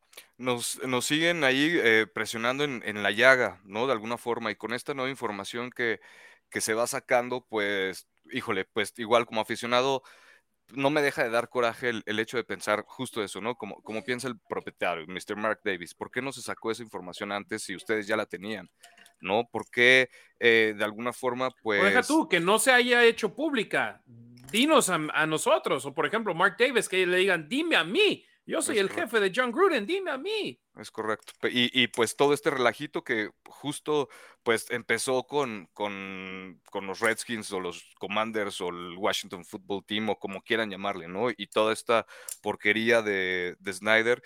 Nos, nos siguen ahí eh, presionando en, en la llaga, ¿no? De alguna forma, y con esta nueva información que, que se va sacando, pues, híjole, pues igual como aficionado, no me deja de dar coraje el, el hecho de pensar justo eso, ¿no? Como, como piensa el propietario, mister Mark Davis, ¿por qué no se sacó esa información antes si ustedes ya la tenían? ¿No? ¿Por qué eh, de alguna forma, O deja pues... tú, que no se haya hecho pública. Dinos a, a nosotros, o por ejemplo, Mark Davis, que le digan, dime a mí, yo soy Es el correcto. jefe de John Gruden, dime a mí. Es correcto. Y, y, pues todo este relajito que justo pues empezó con, con, con los Redskins o los Commanders o el Washington Football Team o como quieran llamarle, ¿no? Y toda esta porquería de, de Snyder.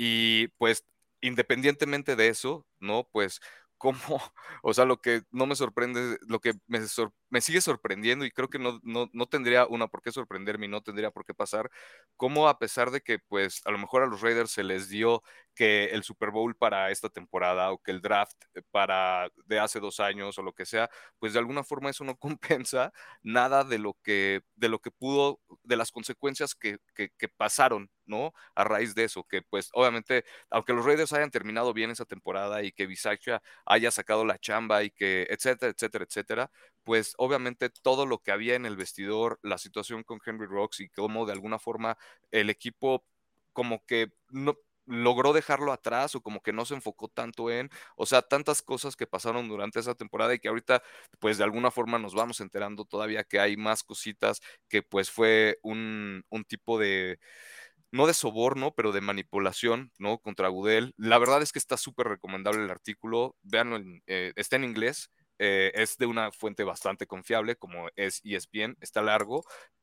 Y pues independientemente de eso, ¿no? Pues cómo, o sea, lo que no me sorprende, lo que me, sor, me sigue sorprendiendo y creo que no, no, no tendría una por qué sorprenderme y no tendría por qué pasar, cómo a pesar de que pues a lo mejor a los Raiders se les dio que el Super Bowl para esta temporada o que el draft para de hace dos años o lo que sea, pues de alguna forma eso no compensa nada de lo que, de lo que pudo, de las consecuencias que, que, que pasaron, ¿no? A raíz de eso, que pues obviamente, aunque los Raiders hayan terminado bien esa temporada y que Bisaccia haya sacado la chamba y que etcétera, etcétera, etcétera, pues obviamente todo lo que había en el vestidor, la situación con Henry Rocks y cómo de alguna forma el equipo como que no logró dejarlo atrás o como que no se enfocó tanto en, o sea, tantas cosas que pasaron durante esa temporada y que ahorita pues de alguna forma nos vamos enterando todavía que hay más cositas que pues fue un, un tipo de, no de soborno, pero de manipulación, ¿no? Contra Gudel. La verdad es que está súper recomendable el artículo, véanlo, en, eh, está en inglés, eh, es de una fuente bastante confiable, como es E S P N, está largo,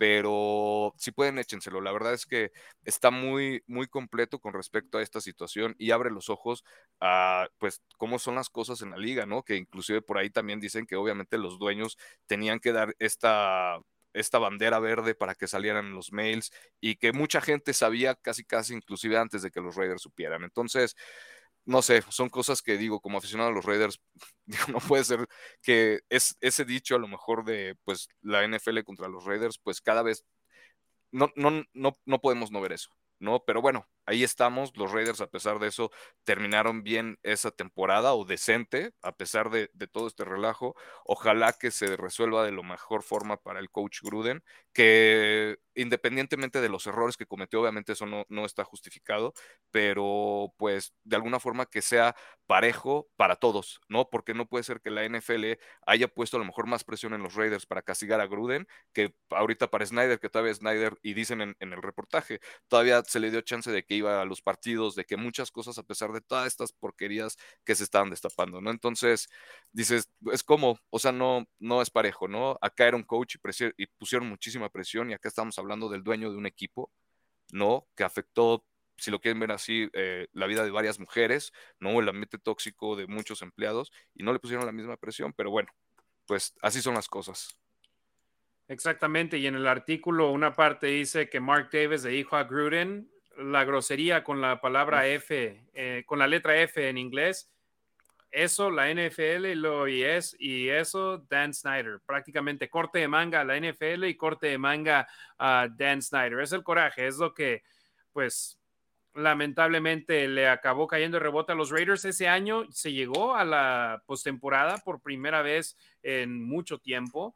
pero si pueden, échenselo. La verdad es que está muy, muy completo con respecto a esta situación y abre los ojos a, pues, cómo son las cosas en la liga, ¿no? Que inclusive por ahí también dicen que obviamente los dueños tenían que dar esta esta bandera verde para que salieran los mails y que mucha gente sabía casi casi inclusive antes de que los Raiders supieran. Entonces, no sé, son cosas que digo, como aficionado a los Raiders, digo, no puede ser que es, ese dicho a lo mejor de pues la N F L contra los Raiders, pues cada vez no, no, no, no podemos no ver eso, ¿no? Pero bueno, ahí estamos, los Raiders a pesar de eso terminaron bien esa temporada o decente, a pesar de, de todo este relajo. Ojalá que se resuelva de la mejor forma para el coach Gruden, que independientemente de los errores que cometió, obviamente eso no, no está justificado, pero pues de alguna forma que sea parejo para todos, ¿no? Porque no puede ser que la N F L haya puesto a lo mejor más presión en los Raiders para castigar a Gruden que ahorita para Snyder, que todavía Snyder, y dicen en, en, el reportaje, todavía se le dio chance de que iba a los partidos, de que muchas cosas, a pesar de todas estas porquerías que se estaban destapando, ¿no? Entonces, dices, es como, o sea, no, no es parejo, ¿no? Acá era un coach y, y pusieron muchísima presión y acá estamos hablando del dueño de un equipo, ¿no? Que afectó, si lo quieren ver así, eh, la vida de varias mujeres, ¿no? El ambiente tóxico de muchos empleados y no le pusieron la misma presión, pero bueno, pues así son las cosas. Exactamente, y en el artículo una parte dice que Mark Davis le dijo a Gruden la grosería con la palabra F, eh, con la letra F en inglés, eso la N F L lo y es y eso Dan Snyder, prácticamente corte de manga a la N F L y corte de manga a Dan Snyder. Es el coraje, es lo que pues lamentablemente le acabó cayendo de rebote a los Raiders. Ese año se llegó a la postemporada por primera vez en mucho tiempo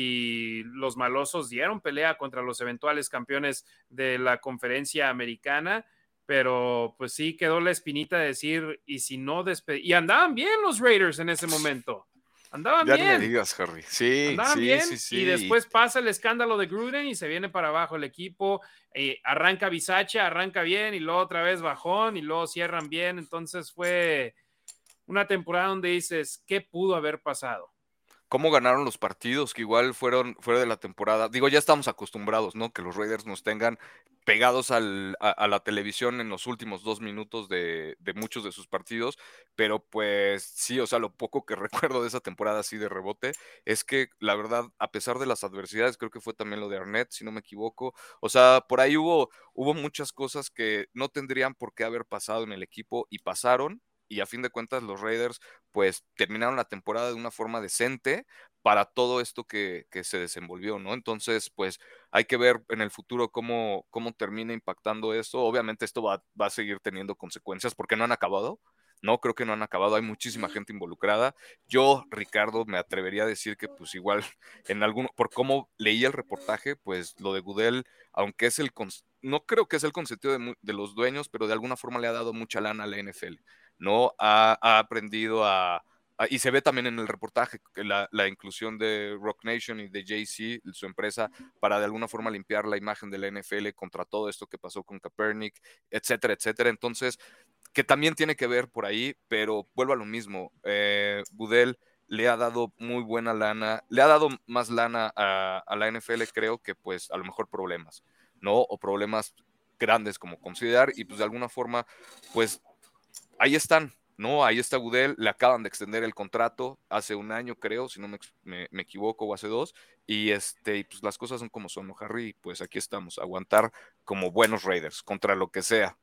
y los malosos dieron pelea contra los eventuales campeones de la conferencia americana, pero pues sí quedó la espinita de decir, y si no despe y andaban bien los Raiders en ese momento, andaban Ya ni me bien, digas, Harry. Sí, andaban sí, sí, bien, y sí. después pasa el escándalo de Gruden y se viene para abajo el equipo, eh, arranca Bisacha, arranca bien, y luego otra vez bajón, y luego cierran bien, entonces fue una temporada donde dices, ¿qué pudo haber pasado? Cómo ganaron los partidos, que igual fueron fuera de la temporada. Digo, ya estamos acostumbrados, ¿no? Que los Raiders nos tengan pegados al, a, a, la televisión en los últimos dos minutos de, de muchos de sus partidos, pero pues sí, o sea, lo poco que recuerdo de esa temporada así de rebote es que la verdad, a pesar de las adversidades, creo que fue también lo de Arnett, si no me equivoco, o sea, por ahí hubo, hubo muchas cosas que no tendrían por qué haber pasado en el equipo y pasaron, y a fin de cuentas los Raiders pues terminaron la temporada de una forma decente para todo esto que, que se desenvolvió, ¿no? Entonces, pues hay que ver en el futuro cómo, cómo termina impactando esto. Obviamente esto va, va a seguir teniendo consecuencias porque no han acabado. No, creo que no han acabado, hay muchísima gente involucrada. Yo, Ricardo, me atrevería a decir que pues igual en alguno, por cómo leí el reportaje, pues lo de Goodell, aunque es el, no creo que es el consentido de, de los dueños, pero de alguna forma le ha dado mucha lana a la N F L, ¿no? Ha, ha aprendido a, a, y se ve también en el reportaje la, la inclusión de Rock Nation y de Jay-Z, su empresa, para de alguna forma limpiar la imagen de la N F L contra todo esto que pasó con Kaepernick, etcétera, etcétera. Entonces, que también tiene que ver por ahí, pero vuelvo a lo mismo. Eh, Goodell le ha dado muy buena lana, le ha dado más lana a, a la N F L, creo que pues a lo mejor problemas, ¿no? O problemas grandes como considerar, y pues de alguna forma, pues ahí están, ¿no? Ahí está Goodell, le acaban de extender el contrato hace un año, creo, si no me, me, me equivoco, o hace dos, y este, pues las cosas son como son, ¿no, Harry? Pues aquí estamos, aguantar como buenos Raiders, contra lo que sea.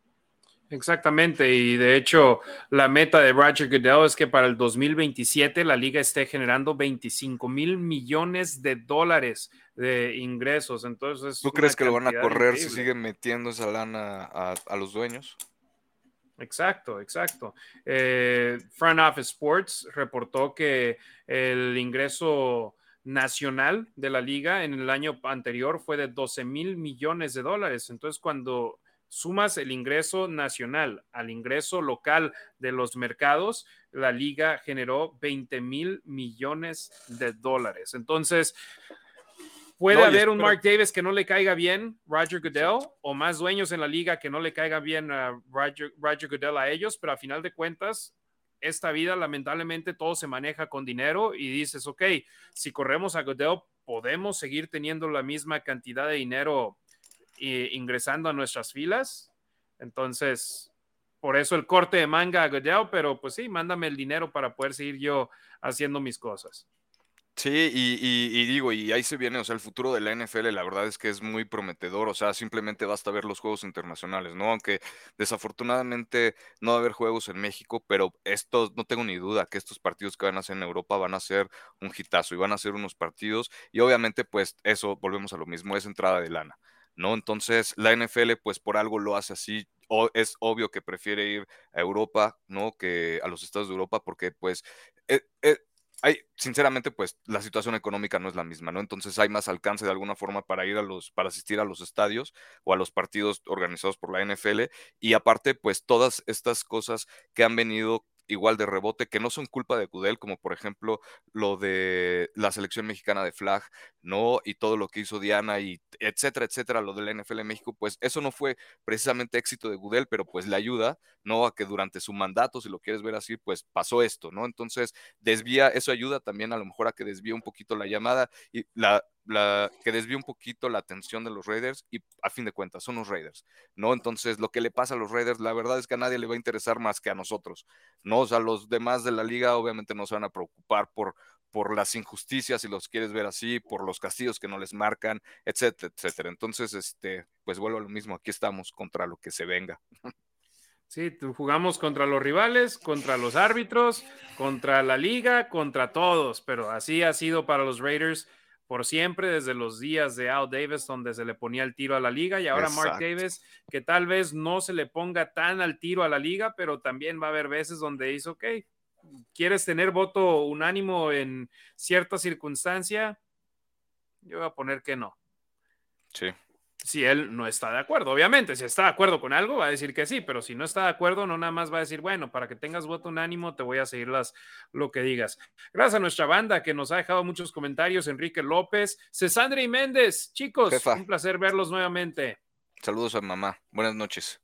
Exactamente, y de hecho la meta de Roger Goodell es que para el dos mil veintisiete la liga esté generando veinticinco mil millones de dólares de ingresos, entonces ¿Tú es una crees que lo van a cantidad correr si increíble. siguen metiendo esa lana a, a los dueños? Exacto, exacto. Eh, Front Office Sports reportó que el ingreso nacional de la liga en el año anterior fue de doce mil millones de dólares. Entonces, cuando sumas el ingreso nacional al ingreso local de los mercados, la liga generó veinte mil millones de dólares. Entonces, puede No, y haber un espero. Mark Davis que no le caiga bien Roger Sí. Goodell o más dueños en la liga que no le caiga bien a Roger, Roger Goodell a ellos, pero a final de cuentas, esta vida lamentablemente todo se maneja con dinero y dices, ok, si corremos a Goodell, podemos seguir teniendo la misma cantidad de dinero eh, ingresando a nuestras filas. Entonces, por eso el corte de manga a Goodell, pero pues sí, mándame el dinero para poder seguir yo haciendo mis cosas. Sí, y, y, y digo, y ahí se viene, o sea, el futuro de la N F L, la verdad es que es muy prometedor, o sea, simplemente basta ver los juegos internacionales, ¿no? Aunque desafortunadamente no va a haber juegos en México, pero esto, no tengo ni duda que estos partidos que van a hacer en Europa van a ser un hitazo y van a ser unos partidos, y obviamente, pues eso, volvemos a lo mismo, es entrada de lana, ¿no? Entonces, la N F L, pues por algo lo hace así, o es obvio que prefiere ir a Europa, ¿no? Que a los estados de Europa, porque pues... eh, eh, hay, sinceramente, pues la situación económica no es la misma, ¿no? Entonces hay más alcance de alguna forma para ir a los, para asistir a los estadios o a los partidos organizados por la N F L. Y aparte, pues todas estas cosas que han venido igual de rebote, que no son culpa de Goodell, como por ejemplo lo de la selección mexicana de flag, ¿no? Y todo lo que hizo Diana y etcétera, etcétera, lo de la N F L en México, pues eso no fue precisamente éxito de Goodell, pero pues le ayuda, ¿no? A que durante su mandato, si lo quieres ver así, pues pasó esto, ¿no? Entonces, desvía, eso ayuda también a lo mejor a que desvíe un poquito la llamada y la la, que desvíe un poquito la atención de los Raiders y a fin de cuentas son los Raiders, ¿no? Entonces lo que le pasa a los Raiders, la verdad es que a nadie le va a interesar más que a nosotros, ¿no? O sea, los demás de la liga obviamente no se van a preocupar por, por las injusticias, si los quieres ver así, por los castigos que no les marcan, etcétera, etcétera. Entonces, este, pues vuelvo a lo mismo, aquí estamos contra lo que se venga. Sí, jugamos contra los rivales, contra los árbitros, contra la liga, contra todos, pero así ha sido para los Raiders por siempre, desde los días de Al Davis, donde se le ponía el tiro a la liga, y ahora Mark Exacto. Davis, que tal vez no se le ponga tan al tiro a la liga, pero también va a haber veces donde dice, ok, ¿quieres tener voto unánimo en cierta circunstancia? Yo voy a poner que no. Sí. Si él no está de acuerdo, obviamente, si está de acuerdo con algo, va a decir que sí, pero si no está de acuerdo, no nada más va a decir, bueno, para que tengas voto unánimo, te voy a seguir las, lo que digas. Gracias a nuestra banda que nos ha dejado muchos comentarios, Enrique López, Cesandre y Méndez, chicos, Jefa, un placer verlos nuevamente. saludos a mamá, buenas noches.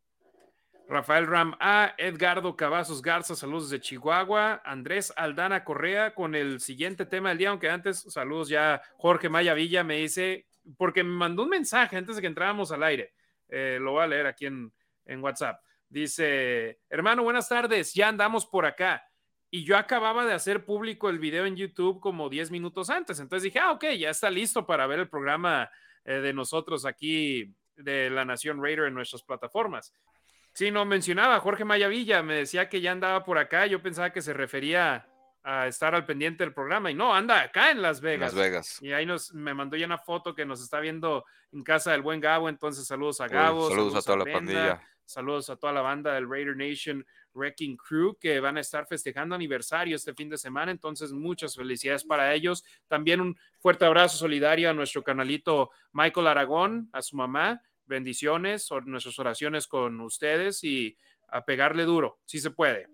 Rafael Ram A, Edgardo Cavazos Garza, saludos de Chihuahua. Andrés Aldana Correa con el siguiente tema del día, aunque antes, saludos ya. Jorge Maya Villa me dice, porque me mandó un mensaje antes de que entráramos al aire. Eh, lo voy a leer aquí en, en WhatsApp. Dice, hermano, buenas tardes, ya andamos por acá. Y yo acababa de hacer público el video en YouTube como diez minutos antes. Entonces dije, ah, ok, ya está listo para ver el programa eh, de nosotros aquí de la Nación Raider en nuestras plataformas. Sí, no mencionaba Jorge Mayavilla, me decía que ya andaba por acá, yo pensaba que se refería a estar al pendiente del programa y no, anda acá en Las En Las Vegas. Vegas. Y ahí nos, me mandó ya una foto que nos está viendo en casa del buen Gabo, entonces saludos a Uy, Gabo, saludos a saludos a toda la Brenda, pandilla. saludos a toda la banda del Raider Nation Wrecking Crew que van a estar festejando aniversario este fin de semana, entonces muchas felicidades para ellos. También un fuerte abrazo solidario a nuestro canalito Michael Aragón, a su mamá, bendiciones, nuestras oraciones con ustedes y a pegarle duro, si se puede.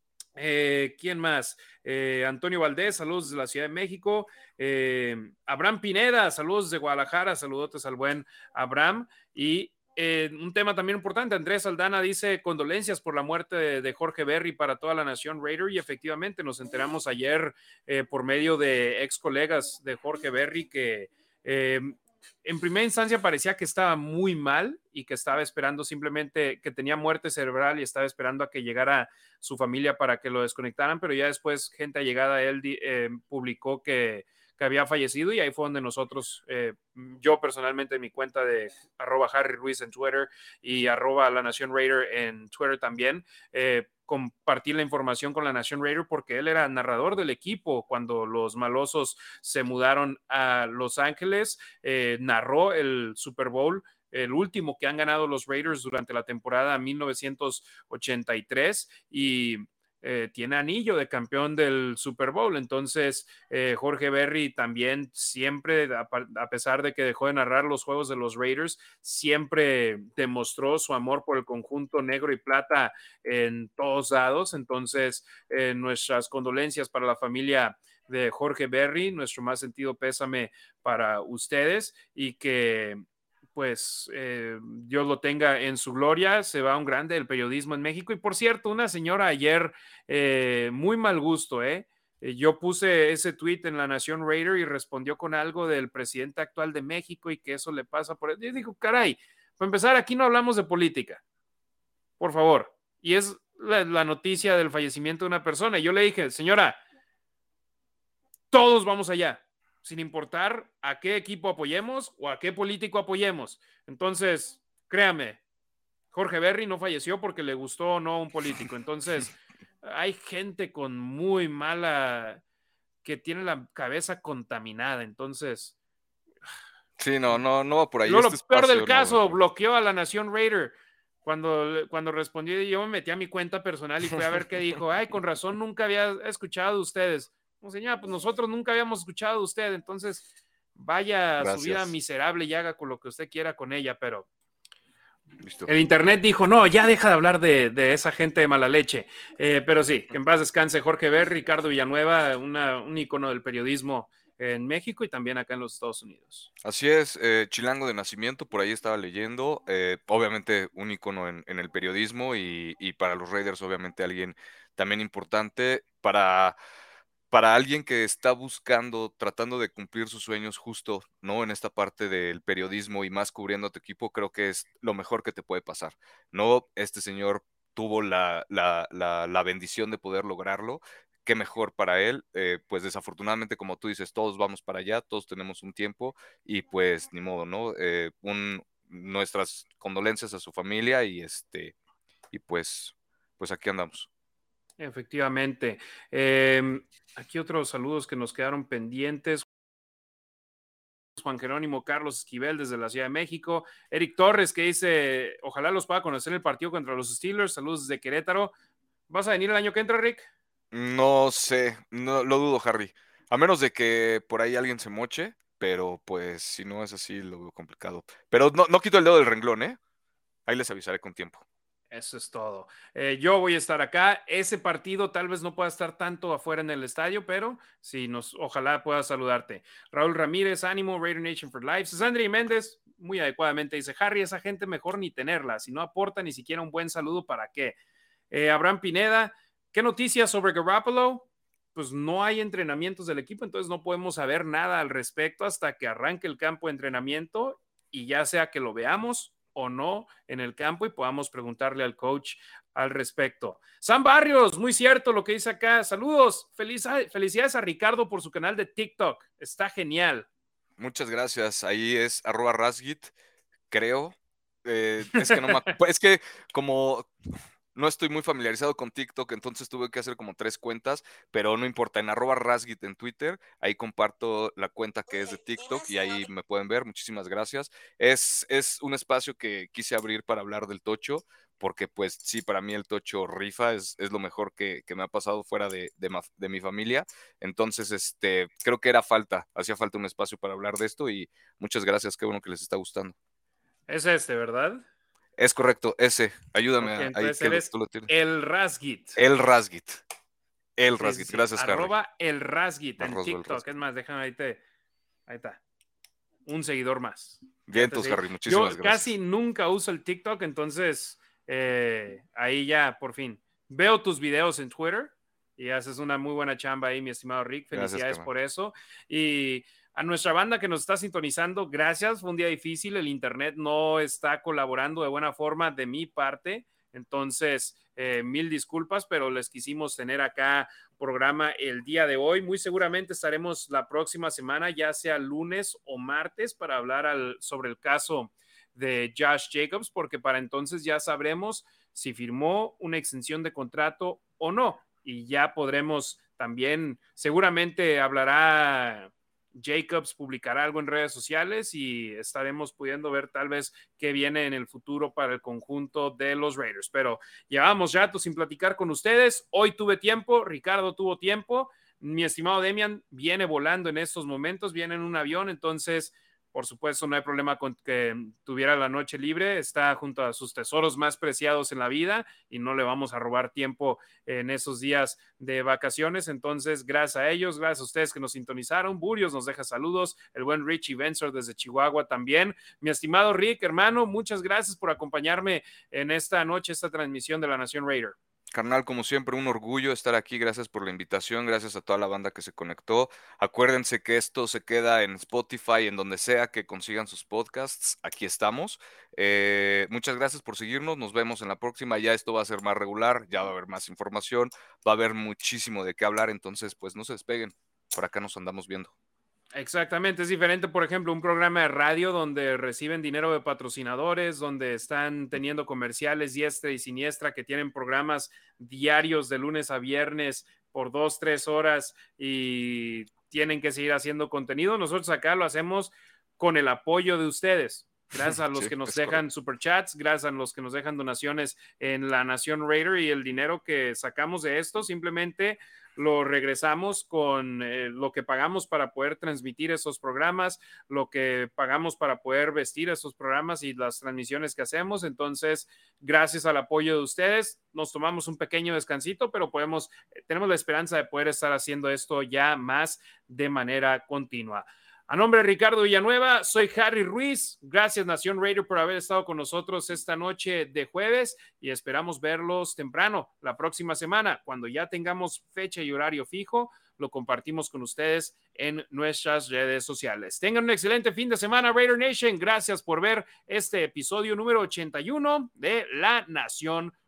Eh, ¿Quién más? Eh, Antonio Valdés, saludos de la Ciudad de México. Eh, Abraham Pineda, saludos de Guadalajara, saludotes al buen Abraham. Y eh, un tema también importante, Andrés Aldana dice condolencias por la muerte de, de Jorge Berry para toda la nación Raider y efectivamente nos enteramos ayer eh, por medio de ex colegas de Jorge Berry que eh, en primera instancia parecía que estaba muy mal y que estaba esperando simplemente que tenía muerte cerebral y estaba esperando a que llegara su familia para que lo desconectaran, pero ya después gente allegada a él eh, publicó que, que había fallecido y ahí fue donde nosotros, eh, yo personalmente en mi cuenta de arroba Harry Ruiz en Twitter y arroba La Nación Raider en Twitter también, eh, compartir la información con La Nación Raider porque él era narrador del equipo cuando los malosos se mudaron a Los Ángeles, eh, narró el Super Bowl, el último que han ganado los Raiders durante la temporada mil novecientos ochenta y tres y eh, tiene anillo de campeón del Super Bowl. Entonces, eh, Jorge Berry también siempre, a, a pesar de que dejó de narrar los juegos de los Raiders, siempre demostró su amor por el conjunto negro y plata en todos lados. Entonces, eh, nuestras condolencias para la familia de Jorge Berry, nuestro más sentido pésame para ustedes y que pues eh, Dios lo tenga en su gloria, se va un grande del periodismo en México. Y por cierto, una señora ayer, eh, muy mal gusto, ¿eh? Yo puse ese tweet en La Nación Raider y respondió con algo del presidente actual de México y que eso le pasa por... Yo digo, caray, para empezar, aquí no hablamos de política, por favor. Y es la, la noticia del fallecimiento de una persona. Y yo le dije, señora, todos vamos allá, sin importar a qué equipo apoyemos o a qué político apoyemos. Entonces, créame, Jorge Berry no falleció porque le gustó o no un político. Entonces, hay gente con muy mala, que tiene la cabeza contaminada. Entonces, Sí, no, no, no va por ahí. luego Este lo peor del espacio no va caso, por ahí. bloqueó a la Nación Raider. Cuando, cuando respondió, yo me metí a mi cuenta personal y fui a ver qué dijo. Ay, con razón, nunca había escuchado de ustedes. No, señora, pues nosotros nunca habíamos escuchado de usted, entonces vaya a su vida Gracias. miserable y haga con lo que usted quiera con ella, pero Listo. el internet dijo, no, ya deja de hablar de, de esa gente de mala leche. Eh, pero sí, que en paz descanse Jorge Berry, Ricardo Villanueva, una, un ícono del periodismo en México y también acá en los Estados Unidos. Así es, eh, chilango de nacimiento, por ahí estaba leyendo, eh, obviamente un ícono en, en el periodismo y, y para los Raiders obviamente alguien también importante para para alguien que está buscando, tratando de cumplir sus sueños justo, ¿no? En esta parte del periodismo y más cubriendo a tu equipo, creo que es lo mejor que te puede pasar, ¿no? Este señor tuvo la, la, la, la bendición de poder lograrlo. Qué mejor para él. Eh, pues desafortunadamente, como tú dices, todos vamos para allá, todos tenemos un tiempo y pues ni modo, ¿no? Eh, un, nuestras condolencias a su familia y este, y pues, pues aquí andamos. Efectivamente. Eh, aquí otros saludos que nos quedaron pendientes. Juan Jerónimo Carlos Esquivel desde la Ciudad de México. Eric Torres que dice, ojalá los pueda conocer en el partido contra los Steelers. Saludos desde Querétaro. ¿Vas a venir el año que entra, Rick? No sé, no lo dudo, Harry. A menos de que por ahí alguien se moche, pero pues si no es así, lo veo complicado. Pero no, no quito el dedo del renglón, ¿eh? Ahí les avisaré con tiempo. Eso es todo. Eh, yo voy a estar acá. Ese partido tal vez no pueda estar tanto afuera en el estadio, pero sí, nos, ojalá pueda saludarte. Raúl Ramírez, ánimo, Raider Nation for Life. Sandri Méndez, muy adecuadamente dice, Harry, esa gente mejor ni tenerla. Si no aporta ni siquiera un buen saludo, ¿para qué? Eh, Abraham Pineda, ¿qué noticias sobre Garoppolo? Pues no hay entrenamientos del equipo, entonces no podemos saber nada al respecto hasta que arranque el campo de entrenamiento y ya sea que lo veamos o no en el campo y podamos preguntarle al coach al respecto. Sam Barrios, muy cierto lo que dice acá. Saludos, Feliz, felicidades a Ricardo por su canal de TikTok. Está genial. Muchas gracias. Ahí es arroba rasgit, creo. Eh, es que no me acu- es que como no estoy muy familiarizado con TikTok, entonces tuve que hacer como tres cuentas, pero no importa, en arroba rasgit en Twitter, ahí comparto la cuenta que es de TikTok y ahí me pueden ver, muchísimas gracias. Es, es un espacio que quise abrir para hablar del tocho, porque pues sí, para mí el tocho rifa, es, es lo mejor que, que me ha pasado fuera de, de, ma, de mi familia, entonces este, creo que era falta, hacía falta un espacio para hablar de esto y muchas gracias, qué bueno que les está gustando. Es este, ¿verdad? Es correcto, ese. Ayúdame Ok, a, ahí entonces que lo, eres tú lo tienes. el Rasgit. El Rasgit. El Sí, sí, Rasgit. sí. Gracias, Harry. Arroba el Rasgit en Arroz del TikTok. Rasgit. Es más, déjame ahí te. Ahí está. Un seguidor más. Ya te Vientos, seguí. Harry. Yo Muchísimas casi gracias. nunca uso el TikTok, entonces eh, ahí ya, por fin. Veo tus videos en Twitter y haces una muy buena chamba ahí, mi estimado Rick. Gracias, Felicidades carnal. por eso. Y a nuestra banda que nos está sintonizando, gracias. Fue un día difícil. El internet no está colaborando de buena forma de mi parte. Entonces, eh, mil disculpas, pero les quisimos tener acá programa el día de hoy. Muy seguramente estaremos la próxima semana, ya sea lunes o martes, para hablar al, sobre el caso de Josh Jacobs, porque para entonces ya sabremos si firmó una extensión de contrato o no. Y ya podremos también, seguramente hablará Jacobs, publicará algo en redes sociales y estaremos pudiendo ver tal vez qué viene en el futuro para el conjunto de los Raiders. Pero llevamos rato sin platicar con ustedes. Hoy tuve tiempo, Ricardo tuvo tiempo. Mi estimado Demian viene volando en estos momentos, viene en un avión, entonces por supuesto, no hay problema con que tuviera la noche libre. Está junto a sus tesoros más preciados en la vida y no le vamos a robar tiempo en esos días de vacaciones. Entonces, gracias a ellos, gracias a ustedes que nos sintonizaron. Burios nos deja saludos. El buen Richie Bensor desde Chihuahua también. Mi estimado Rick, hermano, muchas gracias por acompañarme en esta noche, esta transmisión de la Nación Raider. Carnal, como siempre, un orgullo estar aquí. Gracias por la invitación. Gracias a toda la banda que se conectó. Acuérdense que esto se queda en Spotify, en donde sea que consigan sus podcasts. Aquí estamos. Eh, muchas gracias por seguirnos. Nos vemos en la próxima. Ya esto va a ser más regular. Ya va a haber más información. Va a haber muchísimo de qué hablar. Entonces, pues no se despeguen. Por acá nos andamos viendo. Exactamente, es diferente, por ejemplo, un programa de radio donde reciben dinero de patrocinadores, donde están teniendo comerciales diestra y siniestra, que tienen programas diarios de lunes a viernes por dos, tres horas y tienen que seguir haciendo contenido. Nosotros acá lo hacemos con el apoyo de ustedes. Gracias a los Sí, que nos es dejan correcto. superchats, gracias a los que nos dejan donaciones en la Nación Raider y el dinero que sacamos de esto simplemente lo regresamos con eh, lo que pagamos para poder transmitir esos programas, lo que pagamos para poder vestir esos programas y las transmisiones que hacemos. Entonces, gracias al apoyo de ustedes, nos tomamos un pequeño descansito, pero podemos, eh, tenemos la esperanza de poder estar haciendo esto ya más de manera continua. A nombre de Ricardo Villanueva, soy Harry Ruiz. Gracias, Nación Raider, por haber estado con nosotros esta noche de jueves y esperamos verlos temprano la próxima semana, cuando ya tengamos fecha y horario fijo lo compartimos con ustedes en nuestras redes sociales. Tengan un excelente fin de semana, Raider Nation. Gracias por ver este episodio número ochenta y uno de La Nación